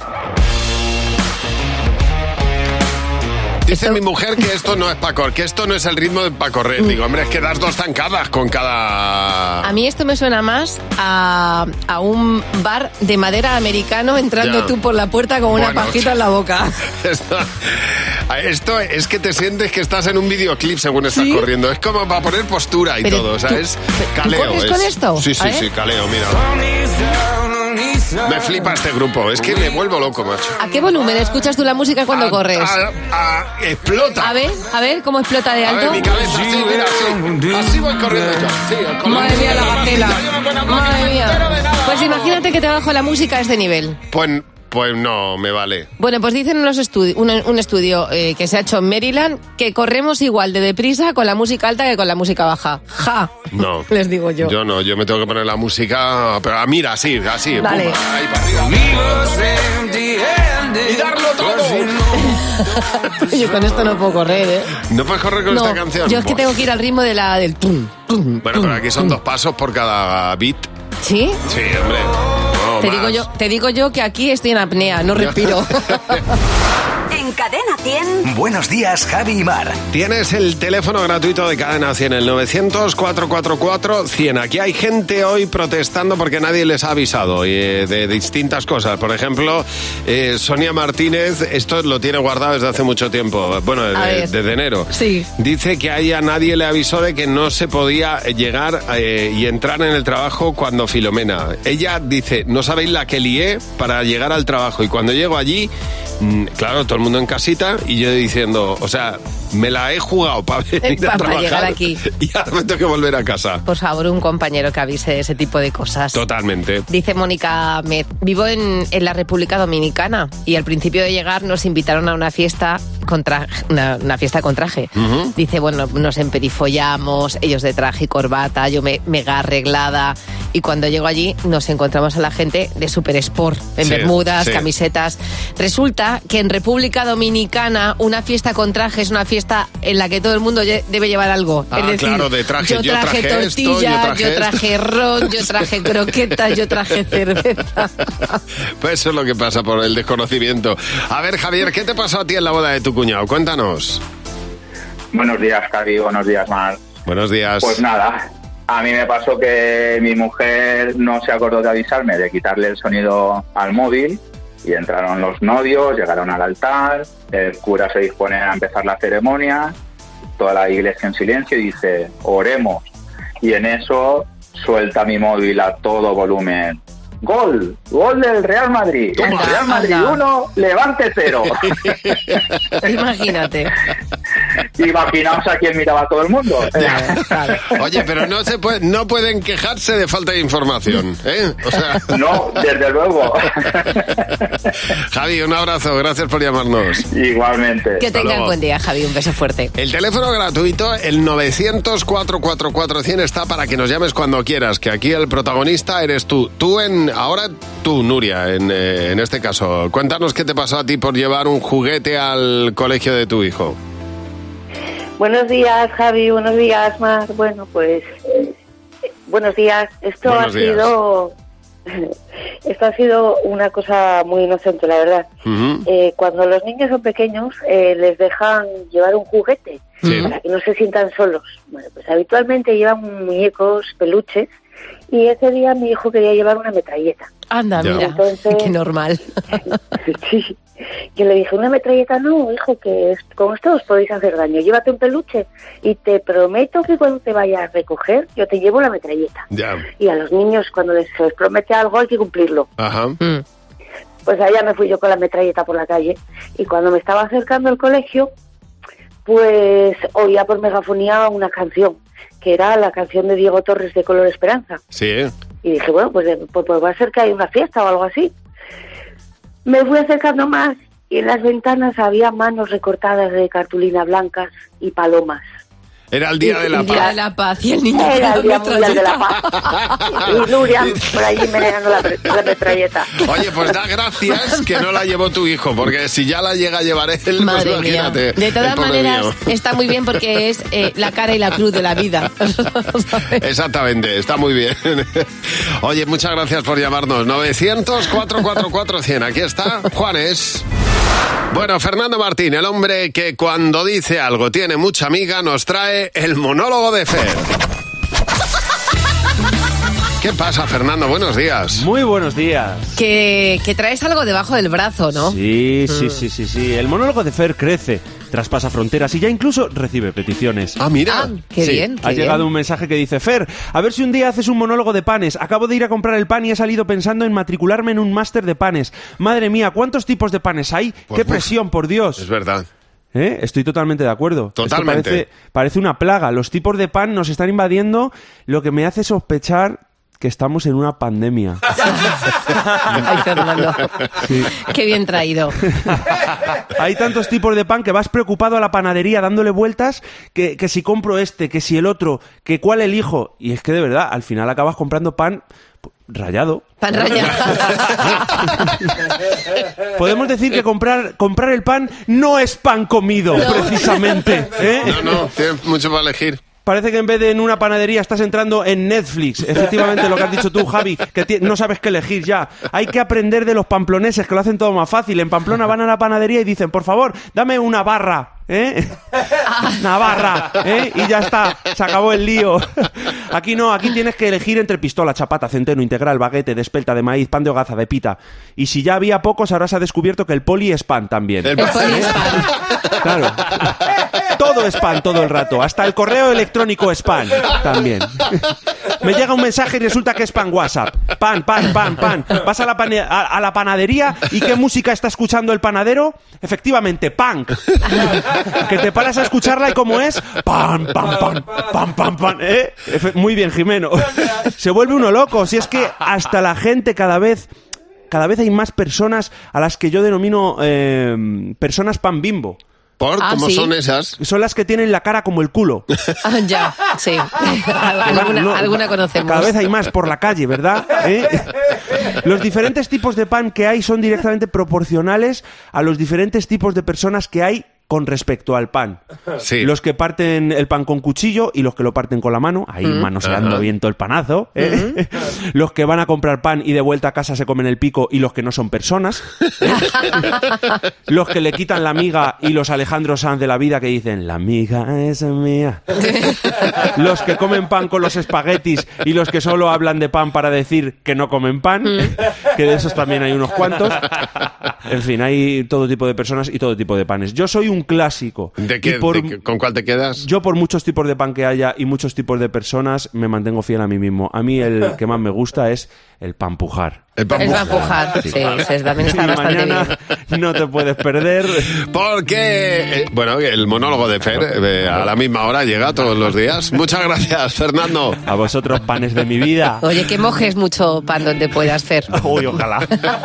Dice mi mujer que esto no es para correr, que esto no es el ritmo para correr. Digo, hombre, es que das 2 zancadas con cada... A mí esto me suena más a un bar de madera americano entrando Ya. tú por la puerta con una Bueno, pajita en la boca. Esto es que te sientes que estás en un videoclip según estás ¿Sí? corriendo. Es como para poner postura y Pero todo, ¿sabes? ¿tú Caleo. corres con esto? Sí, A sí, ver. sí, caleo, mira. Me flipa este grupo, es que me vuelvo loco, macho. ¿A qué volumen escuchas tú la música cuando corres? Explota. A ver cómo explota de A alto. ver, mi cabeza, sí, mira, así. Así voy corriendo yo. Sí, con Madre mía, la gacela. Madre Madre mía. Pues imagínate que te bajo la música a este nivel. Pues no, me vale. Bueno, pues dicen un estudio que se ha hecho en Maryland que corremos igual de deprisa con la música alta que con la música baja. ¡Ja! No. Les digo yo. Yo no, yo me tengo que poner la música, pero mira, así, así. Dale. Pum, ahí para arriba. Y darlo todo. Yo con esto no puedo correr, ¿eh? ¿No puedes correr con esta canción? Yo es que tengo que ir al ritmo del tum, tum. Bueno, pero aquí son 2 pasos por cada beat. ¿Sí? Sí, hombre. No, Te digo yo que aquí estoy en apnea, no respiro. En Cadena 100. Buenos días, Javi y Mar. Tienes el teléfono gratuito de Cadena 100, el 900-444-100. Aquí hay gente hoy protestando porque nadie les ha avisado de distintas cosas. Por ejemplo, Sonia Martínez, esto lo tiene guardado desde hace mucho tiempo, bueno, desde enero. Sí. Dice que a ella nadie le avisó de que no se podía llegar y entrar en el trabajo cuando Filomena. Ella dice, no sabéis la que lié para llegar al trabajo. Y cuando llego allí, claro, todo el mundo en casita y yo diciendo, o sea, me la he jugado para venir a trabajar llegar aquí. Y ahora me tengo que volver a casa. Por favor, un compañero que avise de ese tipo de cosas. Totalmente. Dice Mónica Med, vivo en la República Dominicana y al principio de llegar nos invitaron a una fiesta con traje, una fiesta con traje. Dice, bueno, nos emperifollamos, ellos de traje y corbata, yo mega arreglada, y cuando llego allí nos encontramos a la gente de super sport, en bermudas, camisetas. Resulta que en República Dominicana una fiesta con traje es una fiesta en la que todo el mundo debe llevar algo. Ah, es decir, claro, de traje. yo traje tortilla, yo traje ron, yo traje croquetas, yo traje cerveza. Pues eso es lo que pasa por el desconocimiento. A ver, Javier, ¿qué te pasó a ti en la boda de tu cuñado? Cuéntanos. Buenos días, Javi. Buenos días, Mar. Buenos días. Pues nada, a mí me pasó que mi mujer no se acordó de avisarme de quitarle el sonido al móvil y entraron los novios, llegaron al altar, el cura se dispone a empezar la ceremonia, toda la iglesia en silencio y dice, oremos. Y en eso suelta mi móvil a todo volumen. ¡Gol! ¡Gol del Real Madrid! Anda, Real Madrid anda. 1, Levante 0. Imagínate. Imaginaos a quién miraba todo el mundo. Oye, pero no pueden quejarse de falta de información, ¿eh? O sea... No, desde luego. Javi, un abrazo, gracias por llamarnos. Igualmente. Que tengan buen día, Javi, un beso fuerte. El teléfono gratuito, el 900-444-100, está para que nos llames cuando quieras, que aquí el protagonista eres tú. Ahora tú, Nuria, en este caso. Cuéntanos qué te pasó a ti por llevar un juguete al colegio de tu hijo. Buenos días, Javi. Buenos días, Mar. Bueno, pues... buenos días. Esto ha sido una cosa muy inocente, la verdad. Cuando los niños son pequeños, les dejan llevar un juguete para que no se sientan solos. Bueno, pues habitualmente llevan muñecos, peluches, Y ese día mi hijo quería llevar una metralleta. Anda, mira, entonces, qué normal. Sí. Yo le dije, una metralleta no, hijo, que con esto os podéis hacer daño. Llévate un peluche y te prometo que cuando te vaya a recoger, yo te llevo la metralleta. Ya. Y a los niños, cuando se les promete algo, hay que cumplirlo. Ajá. Pues allá me fui yo con la metralleta por la calle. Y cuando me estaba acercando al colegio, pues oía por megafonía una canción, que era la canción de Diego Torres de Color Esperanza. Sí. Y dije, bueno, pues va a ser que hay una fiesta o algo así. Me fui acercando más y en las ventanas había manos recortadas de cartulina blancas y palomas. Era el Día de la Paz. El Día de la Paz y el niño Era el Día Mundial de la Paz. Y Nuria por allí meneando la metralleta. Oye, pues da gracias que no la llevó tu hijo, porque si ya la llega a llevar él, madre pues imagínate. Mía. De todas maneras, mío. Está muy bien porque es la cara y la cruz de la vida. Exactamente, está muy bien. Oye, muchas gracias por llamarnos. 900-444-100. Aquí está Juanes. Bueno, Fernando Martín, el hombre que cuando dice algo tiene mucha amiga, nos trae el monólogo de Fer. ¿Qué pasa, Fernando? Buenos días. Muy buenos días. Que traes algo debajo del brazo, ¿no? Sí. El monólogo de Fer crece, traspasa fronteras y ya incluso recibe peticiones. Ah, mira. Ah, qué bien. Ha llegado un mensaje que dice: Fer, a ver si un día haces un monólogo de panes. Acabo de ir a comprar el pan y he salido pensando en matricularme en un máster de panes. Madre mía, ¿cuántos tipos de panes hay? Pues, ¡Qué presión, por Dios! Es verdad. Estoy totalmente de acuerdo. Totalmente. Esto parece una plaga. Los tipos de pan nos están invadiendo, lo que me hace sospechar que estamos en una pandemia. Ay, Fernando. Sí. Qué bien traído. Hay tantos tipos de pan que vas preocupado a la panadería dándole vueltas que si compro este, que si el otro, que cuál elijo. Y es que de verdad, al final acabas comprando pan rallado. Pan rallado. Podemos decir que comprar el pan no es pan comido, precisamente. No, tienes mucho para elegir. Parece que en vez de en una panadería estás entrando en Netflix. Efectivamente, lo que has dicho tú, Javi, que no sabes qué elegir ya. Hay que aprender de los pamploneses, que lo hacen todo más fácil. En Pamplona van a la panadería y dicen, por favor, dame una barra. Una barra, y ya está, se acabó el lío. Aquí no, aquí tienes que elegir entre pistola, chapata, centeno, integral, baguete, de espelta, de maíz, pan de hogaza, de pita. Y si ya había pocos, ahora se ha descubierto que el poli es pan también. El poli es pan. Claro. Todo es pan todo el rato, hasta el correo electrónico es pan también. Me llega un mensaje y resulta que es pan WhatsApp. Pan. Vas a la panadería y ¿qué música está escuchando el panadero? Efectivamente, punk. Que te paras a escucharla y ¿cómo es? Pan. Muy bien, Jimeno. Se vuelve uno loco. Si es que hasta la gente cada vez hay más personas a las que yo denomino personas pan bimbo. ¿Por? ¿Cómo ¿sí? son esas? Son las que tienen la cara como el culo. Ya, sí. Alguna conocemos. Cada vez hay más por la calle, ¿verdad? Los diferentes tipos de pan que hay son directamente proporcionales a los diferentes tipos de personas que hay con respecto al pan. Sí. Los que parten el pan con cuchillo y los que lo parten con la mano, ahí manoseando viento el panazo. Los que van a comprar pan y de vuelta a casa se comen el pico y los que no son personas. Los que le quitan la miga y los Alejandro Sanz de la vida que dicen, la miga es mía. Los que comen pan con los espaguetis y los que solo hablan de pan para decir que no comen pan, que de esos también hay unos cuantos. En fin, hay todo tipo de personas y todo tipo de panes. Yo soy un clásico. ¿De qué? ¿Con cuál te quedas? Yo, por muchos tipos de pan que haya y muchos tipos de personas, me mantengo fiel a mí mismo. A mí el que más me gusta es el pan pujar. El pan pujar, sí, también está bastante mañana bien. No te puedes perder. Porque, el monólogo de Fer a la misma hora llega todos los días. Muchas gracias, Fernando. A vosotros, panes de mi vida. Oye, que mojes mucho pan donde puedas, Fer. Uy, ojalá.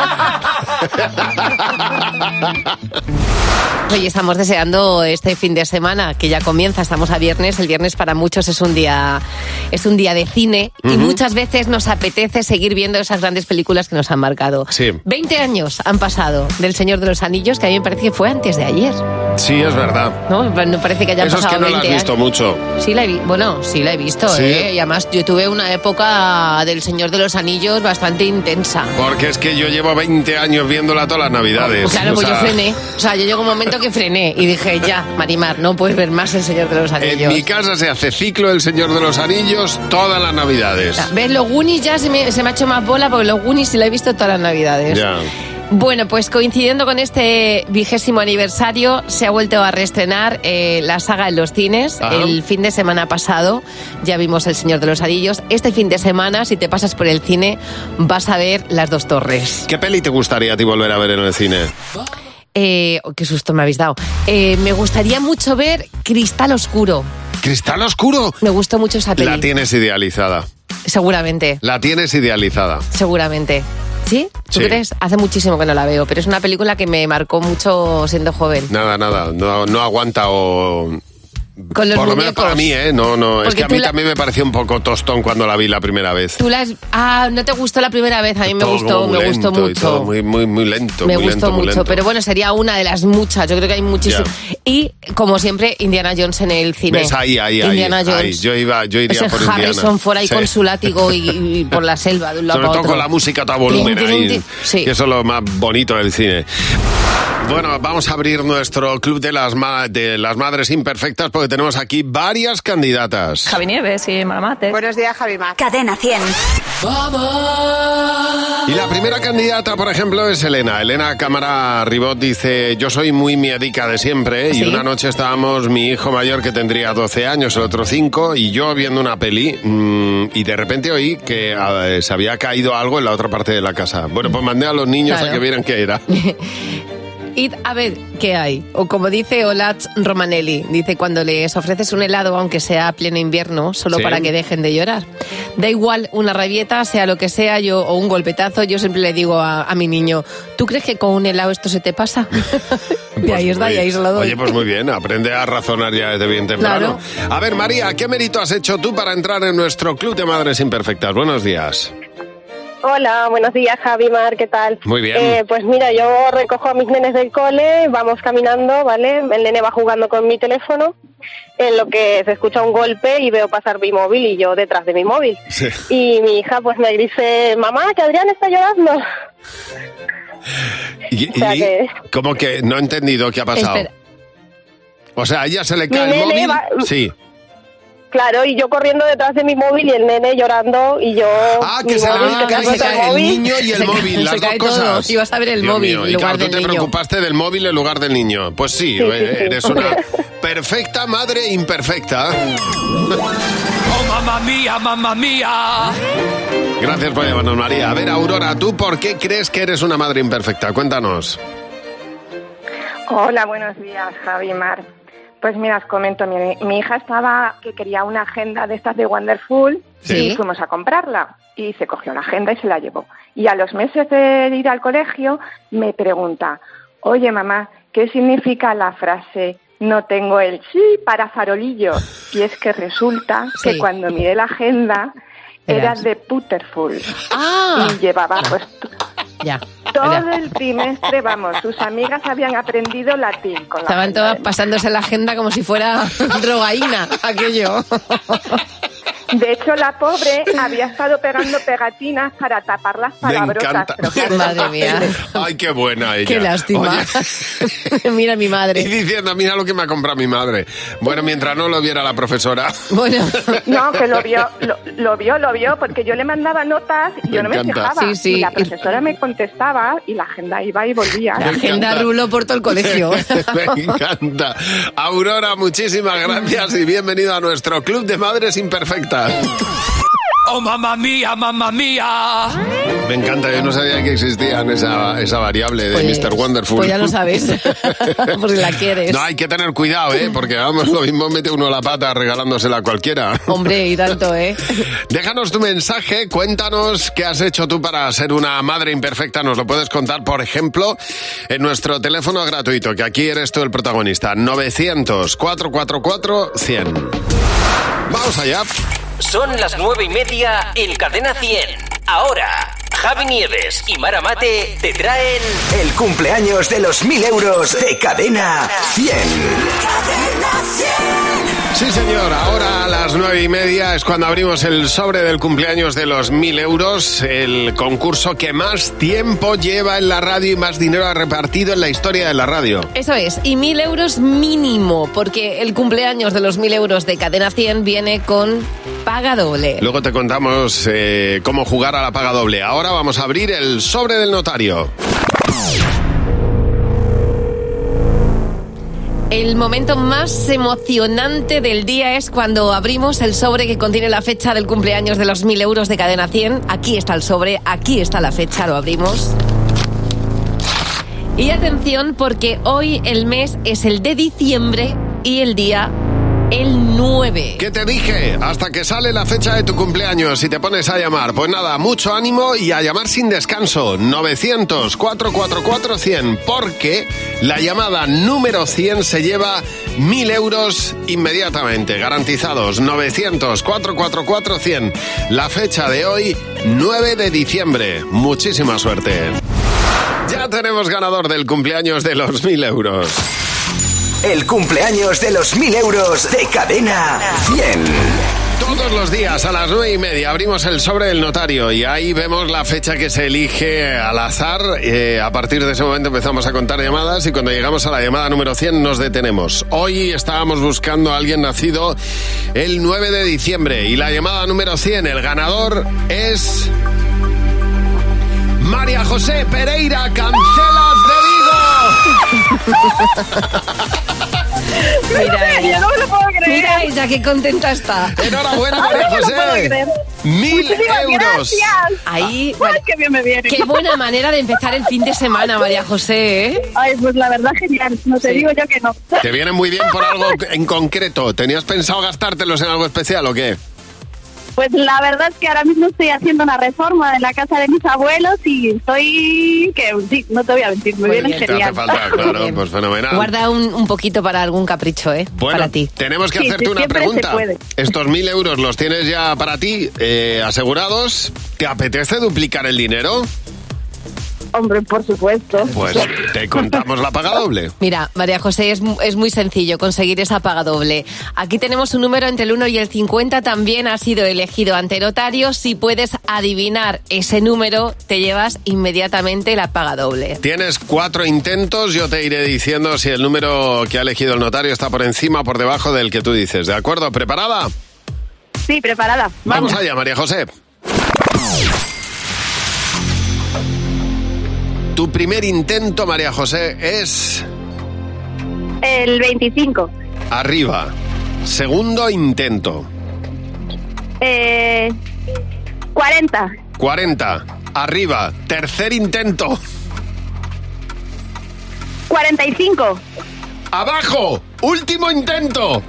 Oye, estamos deseando este fin de semana que ya comienza, estamos a viernes. El viernes para muchos es un día de cine y muchas veces nos apetece seguir viendo viendo esas grandes películas que nos han marcado. Sí. 20 años han pasado del Señor de los Anillos, que a mí me parece que fue antes de ayer. Sí, es verdad. No parece que hayan Eso es pasado que no 20 la has visto años. mucho. Sí, la he visto, ¿Sí? Y además yo tuve una época del Señor de los Anillos bastante intensa. Porque es que yo llevo 20 años viéndola todas las Navidades. Claro, pues yo frené. O sea, yo llegó un momento que frené y dije, ya, Marimar, no puedes ver más El Señor de los Anillos. En mi casa se hace ciclo El Señor de los Anillos todas las Navidades. ¿Ves? Los Goonies ya se me ha hecho más bola porque los Goonies sí la he visto todas las Navidades. Ya. Bueno, pues coincidiendo con este 20º aniversario, se ha vuelto a reestrenar la saga en los cines. Ajá. El fin de semana pasado ya vimos El Señor de los Anillos. Este fin de semana, si te pasas por el cine, vas a ver Las Dos Torres. ¿Qué peli te gustaría a ti volver a ver en el cine? Qué susto me habéis dado. Me gustaría mucho ver Cristal Oscuro. ¿Cristal Oscuro? Me gustó mucho esa peli. La tienes idealizada. Seguramente. La tienes idealizada. Seguramente. ¿Sí? ¿Tú Sí. crees? Hace muchísimo que no la veo, pero es una película que me marcó mucho siendo joven. Nada, no aguanta o... Con los por lo menos muñecos. para mí, ¿eh? No, es Porque que a mí tú la- también me pareció un poco tostón cuando la vi la primera vez. Tú las... Ah, ¿no te gustó la primera vez? A mí me Todo gustó, como me muy gustó lento y mucho. todo muy lento. Me muy gustó lento, muy mucho, lento. pero bueno, sería una de las muchas. Yo creo que hay muchísimas. Ya. Y, como siempre, Indiana Jones en el cine. ¿Ves? Ahí. Indiana Jones. Ahí. Yo iría Ese por Indiana. Harrison Ford ahí Sí. con su látigo y por la selva de un lado Sobre para todo otro. con la música a todo volumen Tin, tin, ahí. tin. Sí. Que eso es lo más bonito del cine. Bueno, vamos a abrir nuestro club de las madres imperfectas porque tenemos aquí varias candidatas. Javi Nieves y Mamate. Buenos días, Javi Mar. Cadena 100. Y la primera candidata, por ejemplo, es Elena. Elena Cámara Ribot dice, yo soy muy miedica de siempre, ¿eh? ¿Sí? Y una noche estábamos mi hijo mayor que tendría 12 años, el otro 5, y yo viendo una peli y de repente oí que se había caído algo en la otra parte de la casa. Bueno, pues mandé a los niños Claro. a que vieran qué era. Id a ver qué hay. O como dice Olatz Romanelli, dice cuando les ofreces un helado, aunque sea a pleno invierno, solo Sí. para que dejen de llorar. Da igual una rabieta, sea lo que sea, o un golpetazo, yo siempre le digo a mi niño, ¿tú crees que con un helado esto se te pasa? Y ahí está, y ahí se lo doy. Oye, pues muy bien, aprende a razonar ya desde bien temprano. A ver, María, ¿qué mérito has hecho tú para entrar en nuestro club de madres imperfectas? Buenos días. Hola, buenos días, Javi, Mar, ¿qué tal? Muy bien. Pues mira, yo recojo a mis nenes del cole, vamos caminando, ¿vale? El nene va jugando con mi teléfono, en lo que se escucha un golpe y veo pasar mi móvil y yo detrás de mi móvil. Sí. Y mi hija pues me dice, mamá, que Adrián está llorando. Y, O sea que- ¿Cómo que no he entendido qué ha pasado? Espera. O sea, a ella se le cae Mi el nene móvil. va- Sí. Claro, y yo corriendo detrás de mi móvil y el nene llorando y yo... Que mi se le móvil, había que me ha caído roto el niño y el Se móvil, cae- las se dos cae todo. cosas. Y vas a ver el Dios móvil mío, en y lugar claro, tú del te niño. preocupaste del móvil en lugar del niño. Pues sí, Sí, sí, eres sí. una perfecta madre imperfecta. Oh, mamma mía, mamma mía. Gracias por llamarnos, María. A ver, Aurora, ¿tú por qué crees que eres una madre imperfecta? Cuéntanos. Hola, buenos días, Javi Mar. Pues mira, os comento, mi hija estaba que quería una agenda de estas de Wonderful Sí. y fuimos a comprarla y se cogió la agenda y se la llevó. Y a los meses de ir al colegio me pregunta, oye mamá, ¿qué significa la frase no tengo el sí para farolillos? Y es que resulta que Sí. cuando miré la agenda era Eras. de Putterful Ah. y llevaba pues Ya. todo Era. el trimestre, vamos, sus amigas habían aprendido latín con la Estaban agenda todas de mi pasándose la agenda como si fuera drogaína, aquello. De hecho, la pobre había estado pegando pegatinas para tapar las Me palabrotas. encanta. Pero claro, Madre mía. Ay, qué buena ella. Qué lástima. Oye, Mira mi y madre. diciendo, mira lo que me ha comprado mi madre. Bueno, mientras no lo viera la profesora. Bueno. No, que lo vio, porque yo le mandaba notas y yo no me encanta. fijaba. Sí, sí. Y la profesora me contestaba y la agenda iba y volvía. La agenda ruló por todo el colegio. Me encanta. Aurora, muchísimas gracias y bienvenido a nuestro club de madres imperfectas. Oh, mamma mía, mamma mía. Me encanta, yo no sabía que existía esa variable de Pues- Mr. Wonderful. Pues ya lo sabes, por si la quieres. No, hay que tener cuidado, porque vamos, lo mismo mete uno la pata regalándosela a cualquiera. Hombre, y tanto, ¿eh? Déjanos tu mensaje, cuéntanos qué has hecho tú para ser una madre imperfecta. Nos lo puedes contar, por ejemplo, en nuestro teléfono gratuito, que aquí eres tú el protagonista. 900-444-100. Vamos allá. Son las 9:30 en Cadena 100. Ahora, Javi Nieves y Mara Mate te traen el cumpleaños de los 1000 euros de Cadena 100. Cadena 100. Sí, señor, ahora a las 9:30 es cuando abrimos el sobre del cumpleaños de los 1000 euros, el concurso que más tiempo lleva en la radio y más dinero ha repartido en la historia de la radio. Eso es, y 1000 euros mínimo, porque el cumpleaños de los 1000 euros de Cadena 100 viene con paga doble. Luego te contamos cómo jugar a la paga doble. Ahora vamos a abrir el sobre del notario. El momento más emocionante del día es cuando abrimos el sobre que contiene la fecha del cumpleaños de los 1000 euros de Cadena 100. Aquí está el sobre, aquí está la fecha, lo abrimos. Y atención, porque hoy el mes es el de diciembre y el día el 9. ¿Qué te dije? Hasta que sale la fecha de tu cumpleaños y te pones a llamar. Pues nada, mucho ánimo y a llamar sin descanso. 900-444-100, porque la llamada número 100 se lleva 1000 euros inmediatamente, garantizados. 900-444-100. La fecha de hoy, 9 de diciembre. Muchísima suerte. Ya tenemos ganador del cumpleaños de los 1000 euros. El cumpleaños de los 1000 euros de Cadena 100. Todos los días a las 9:30 abrimos el sobre del notario y ahí vemos la fecha que se elige al azar. A partir de ese momento empezamos a contar llamadas y cuando llegamos a la llamada número 100 nos detenemos. Hoy estábamos buscando a alguien nacido el 9 de diciembre y la llamada número 100, el ganador es María José Pereira Cancelas de Vigo. Mira ella. No me lo puedo creer. Mira ella, qué contenta está. Enhorabuena, María José. 1000 euros. Ahí, Ay, qué bien me viene. qué buena manera de empezar el fin de semana, María José, ¿eh? Ay, pues la verdad genial. No te digo yo que no. ¿Te viene muy bien por algo en concreto? ¿Tenías pensado gastártelos en algo especial o qué? Pues la verdad es que ahora mismo estoy haciendo una reforma en la casa de mis abuelos y estoy... que sí, no te voy a mentir, me viene Te genial. hace falta, claro, pues fenomenal. Guarda un poquito para algún capricho, ¿eh? Bueno, para ti. tenemos que Sí, hacerte sí, una siempre pregunta. se puede. Estos 1000 euros los tienes ya para ti asegurados. ¿Te apetece duplicar el dinero? Hombre, por supuesto. Pues te contamos la paga doble. Mira, María José, es muy sencillo conseguir esa paga doble. Aquí tenemos un número entre el 1 y el 50, también ha sido elegido ante notario. Si puedes adivinar ese número, te llevas inmediatamente la paga doble. Tienes 4 intentos, yo te iré diciendo si el número que ha elegido el notario está por encima o por debajo del que tú dices. ¿De acuerdo? ¿Preparada? Sí, preparada. Vamos allá, María José. Tu primer intento, María José, es... El 25. Arriba. Segundo intento. 40. 40. Arriba. Tercer intento. 45. Abajo. Último intento.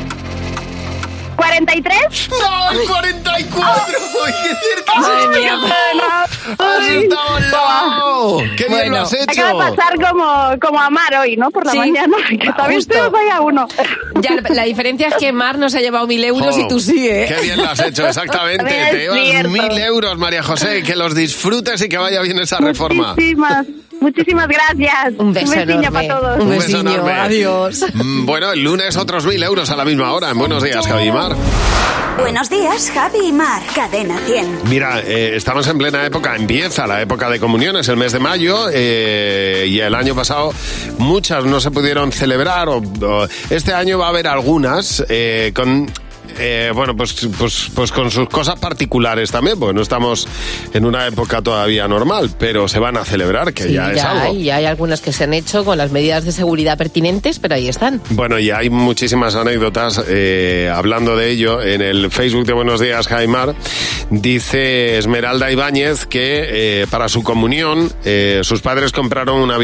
43. ¡No! ¡El 44! ¡Qué cerca! Madre mía. ¡Has estado al lado! ¡Qué bien lo has hecho! Acaba de pasar como a Mar hoy, ¿no? Por la Sí. mañana, que también Justo. estoy vaya uno. Ya, la diferencia es que Mar nos ha llevado 1000 euros y tú sí, ¿eh? ¡Qué bien lo has hecho! Exactamente. Es Te llevas cierto. 1000 euros, María José. Que los disfrutes y que vaya bien esa reforma. Muchísimas gracias. Un beso besiño enorme. para todos. Un beso besiño. enorme. Adiós. Bueno, el lunes otros 1000 euros a la misma hora. En Buenos Días, Javi y Mar. Buenos días, Javi y Mar. Cadena 100. Mira, estamos en plena época, empieza la época de comuniones, el mes de mayo, y el año pasado muchas no se pudieron celebrar, o este año va a haber algunas con... bueno, pues con sus cosas particulares también, porque no estamos en una época todavía normal, pero se van a celebrar, que Sí, ya es algo. ya hay algunas que se han hecho con las medidas de seguridad pertinentes, pero ahí están. Bueno, y hay muchísimas anécdotas hablando de ello. En el Facebook de Buenos Días, Jaimar, dice Esmeralda Ibáñez que para su comunión sus padres compraron una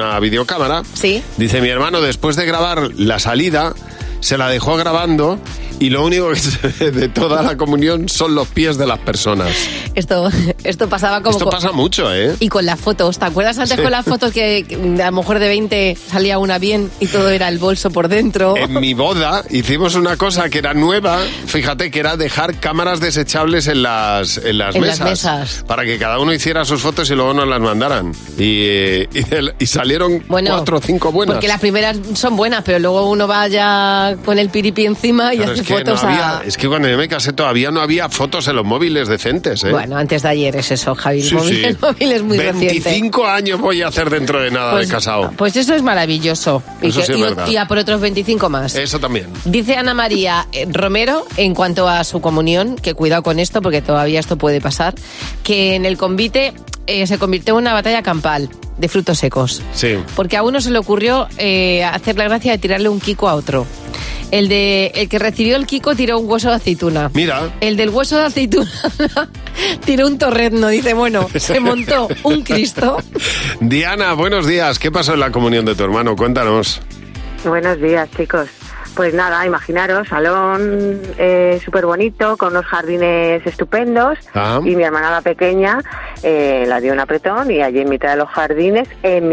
videocámara. Sí. Dice, mi hermano, después de grabar la salida, se la dejó grabando y lo único que se ve de toda la comunión son los pies de las personas. Esto pasaba como... Esto pasa mucho, ¿eh? Y con las fotos, ¿te acuerdas antes con las fotos que a lo mejor de 20 salía una bien y todo era el bolso por dentro? En mi boda hicimos una cosa que era nueva, fíjate, que era dejar cámaras desechables en las mesas. Para que cada uno hiciera sus fotos y luego nos las mandaran. Y salieron 4 o 5 buenas. Porque las primeras son buenas, pero luego uno va ya con el piripi encima y hace fotos Es que cuando yo me casé todavía no había fotos en los móviles decentes, ¿eh? Bueno, antes de ayer es eso, Javi. Sí. El móvil es muy 25 reciente. años voy a hacer dentro de nada de casado. Pues eso es maravilloso. Eso sí es verdad. Y a por otros 25 más. Eso también. Dice Ana María Romero, en cuanto a su comunión, que cuidado con esto porque todavía esto puede pasar, que en el convite se convirtió en una batalla campal de frutos secos. Sí. Porque a uno se le ocurrió hacer la gracia de tirarle un kiko a otro. El que recibió el kiko tiró un hueso de aceituna. Mira. El del hueso de aceituna tiró un torrezno. Dice, bueno, se montó un Cristo. Diana, buenos días. ¿Qué pasó en la comunión de tu hermano? Cuéntanos. Buenos días, chicos. Pues nada, imaginaros, salón súper bonito, con unos jardines estupendos, y mi hermana la pequeña la dio un apretón y allí en mitad de los jardines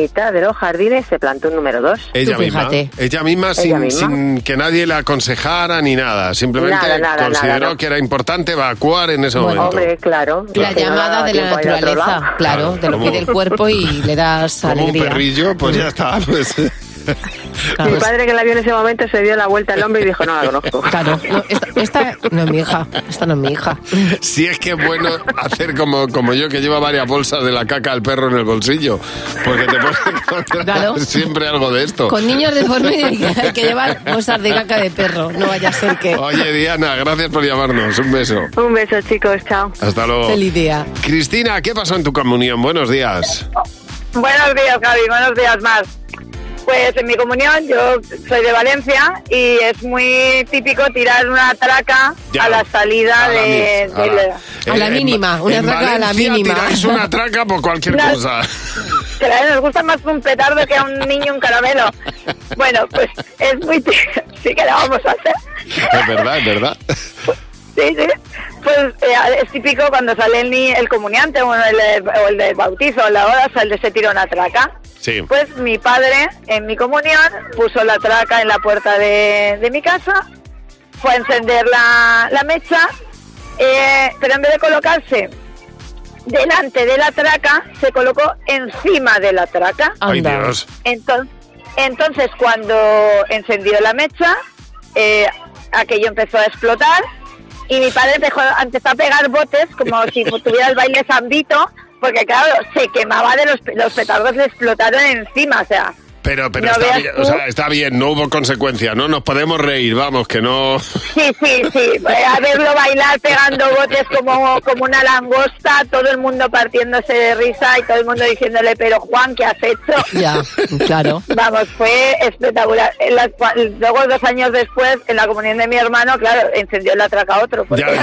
se plantó un número 2. Ella misma, sin que nadie la aconsejara ni nada, simplemente consideró que era importante evacuar en ese momento. Hombre, claro. La llamada de la naturaleza, claro, te lo pide el cuerpo y le das como alegría. Un perrillo, pues ya está, pues... Mi padre, que la vio en ese momento, se dio la vuelta al hombre y dijo, no la conozco. Claro, no, esta no es mi hija, esta no es mi hija. Si es que es bueno hacer como yo, que lleva varias bolsas de la caca del perro en el bolsillo, porque te puedes encontrar siempre algo de esto. Con niños de forma hay que llevar bolsas de caca de perro, no vaya a ser que... Oye, Diana, gracias por llamarnos, un beso. Un beso, chicos, chao. Hasta luego. Feliz día. Cristina, ¿qué pasó en tu comunión? Buenos días. Buenos días, Javi, buenos días más. Pues en mi comunión, yo soy de Valencia y es muy típico tirar una traca a la salida a la mínima, una traca a la mínima. Tiráis una traca por cualquier cosa. Claro, nos gusta más un petardo que a un niño un caramelo. Bueno, pues es muy típico, sí que lo vamos a hacer. Es verdad. Sí. Pues es típico cuando sale el comuniante o el de bautizo o la boda, se tira una traca. Sí. Pues mi padre, en mi comunión, puso la traca en la puerta de mi casa, fue a encender la mecha, pero en vez de colocarse delante de la traca, se colocó encima de la traca. ¡Ay, Dios! Entonces, cuando encendió la mecha, aquello empezó a explotar y mi padre empezó a pegar botes como si tuviera el baile zambito, porque claro, se quemaba de los petardos, le explotaron encima, o sea... Pero está bien, no hubo consecuencia, ¿no? Nos podemos reír, vamos, que no... Sí. A verlo bailar pegando botes como una langosta, todo el mundo partiéndose de risa y todo el mundo diciéndole, pero Juan, ¿qué has hecho? Ya, claro. Vamos, fue espectacular. Luego, 2 años después, en la comunión de mi hermano, claro, encendió la traca a otro, porque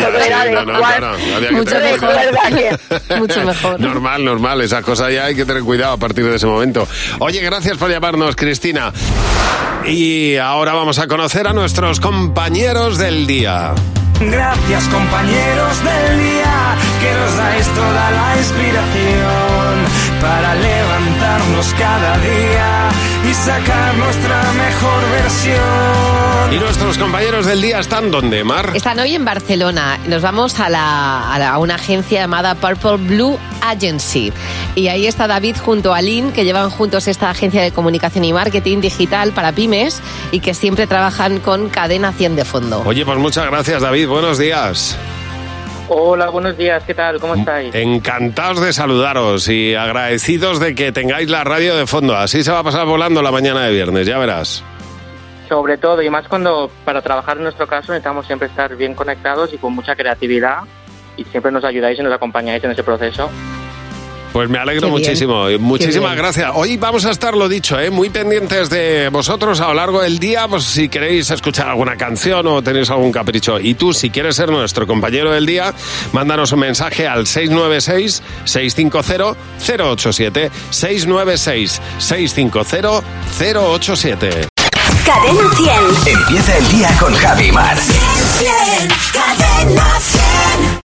mucho mejor. Normal, esas cosas ya hay que tener cuidado a partir de ese momento. Oye, gracias por llamarnos, Cristina. Y ahora vamos a conocer a nuestros compañeros del día. Gracias, compañeros del día, que nos dais toda la inspiración para levantarnos cada día y sacar nuestra mejor versión. ¿Y nuestros compañeros del día están dónde, Mar? Están hoy en Barcelona. Nos vamos a una agencia llamada Purple Blue Agency. Y ahí está David junto a Lynn, que llevan juntos esta agencia de comunicación y marketing digital para pymes y que siempre trabajan con Cadena 100 de fondo. Oye, pues muchas gracias, David. Buenos días. Hola, buenos días. ¿Qué tal? ¿Cómo estáis? Encantados de saludaros y agradecidos de que tengáis la radio de fondo. Así se va a pasar volando la mañana de viernes, ya verás. Sobre todo, y más cuando para trabajar en nuestro caso necesitamos siempre estar bien conectados y con mucha creatividad, y siempre nos ayudáis y nos acompañáis en ese proceso. Pues me alegro muchísimo. Muchísimas gracias. Hoy vamos a estar, lo dicho, muy pendientes de vosotros a lo largo del día, pues si queréis escuchar alguna canción o tenéis algún capricho. Y tú, si quieres ser nuestro compañero del día, mándanos un mensaje al 696-650-087. 696-650-087. Cadena 100. Empieza el día con Javi Mar. 100, Cadena 100.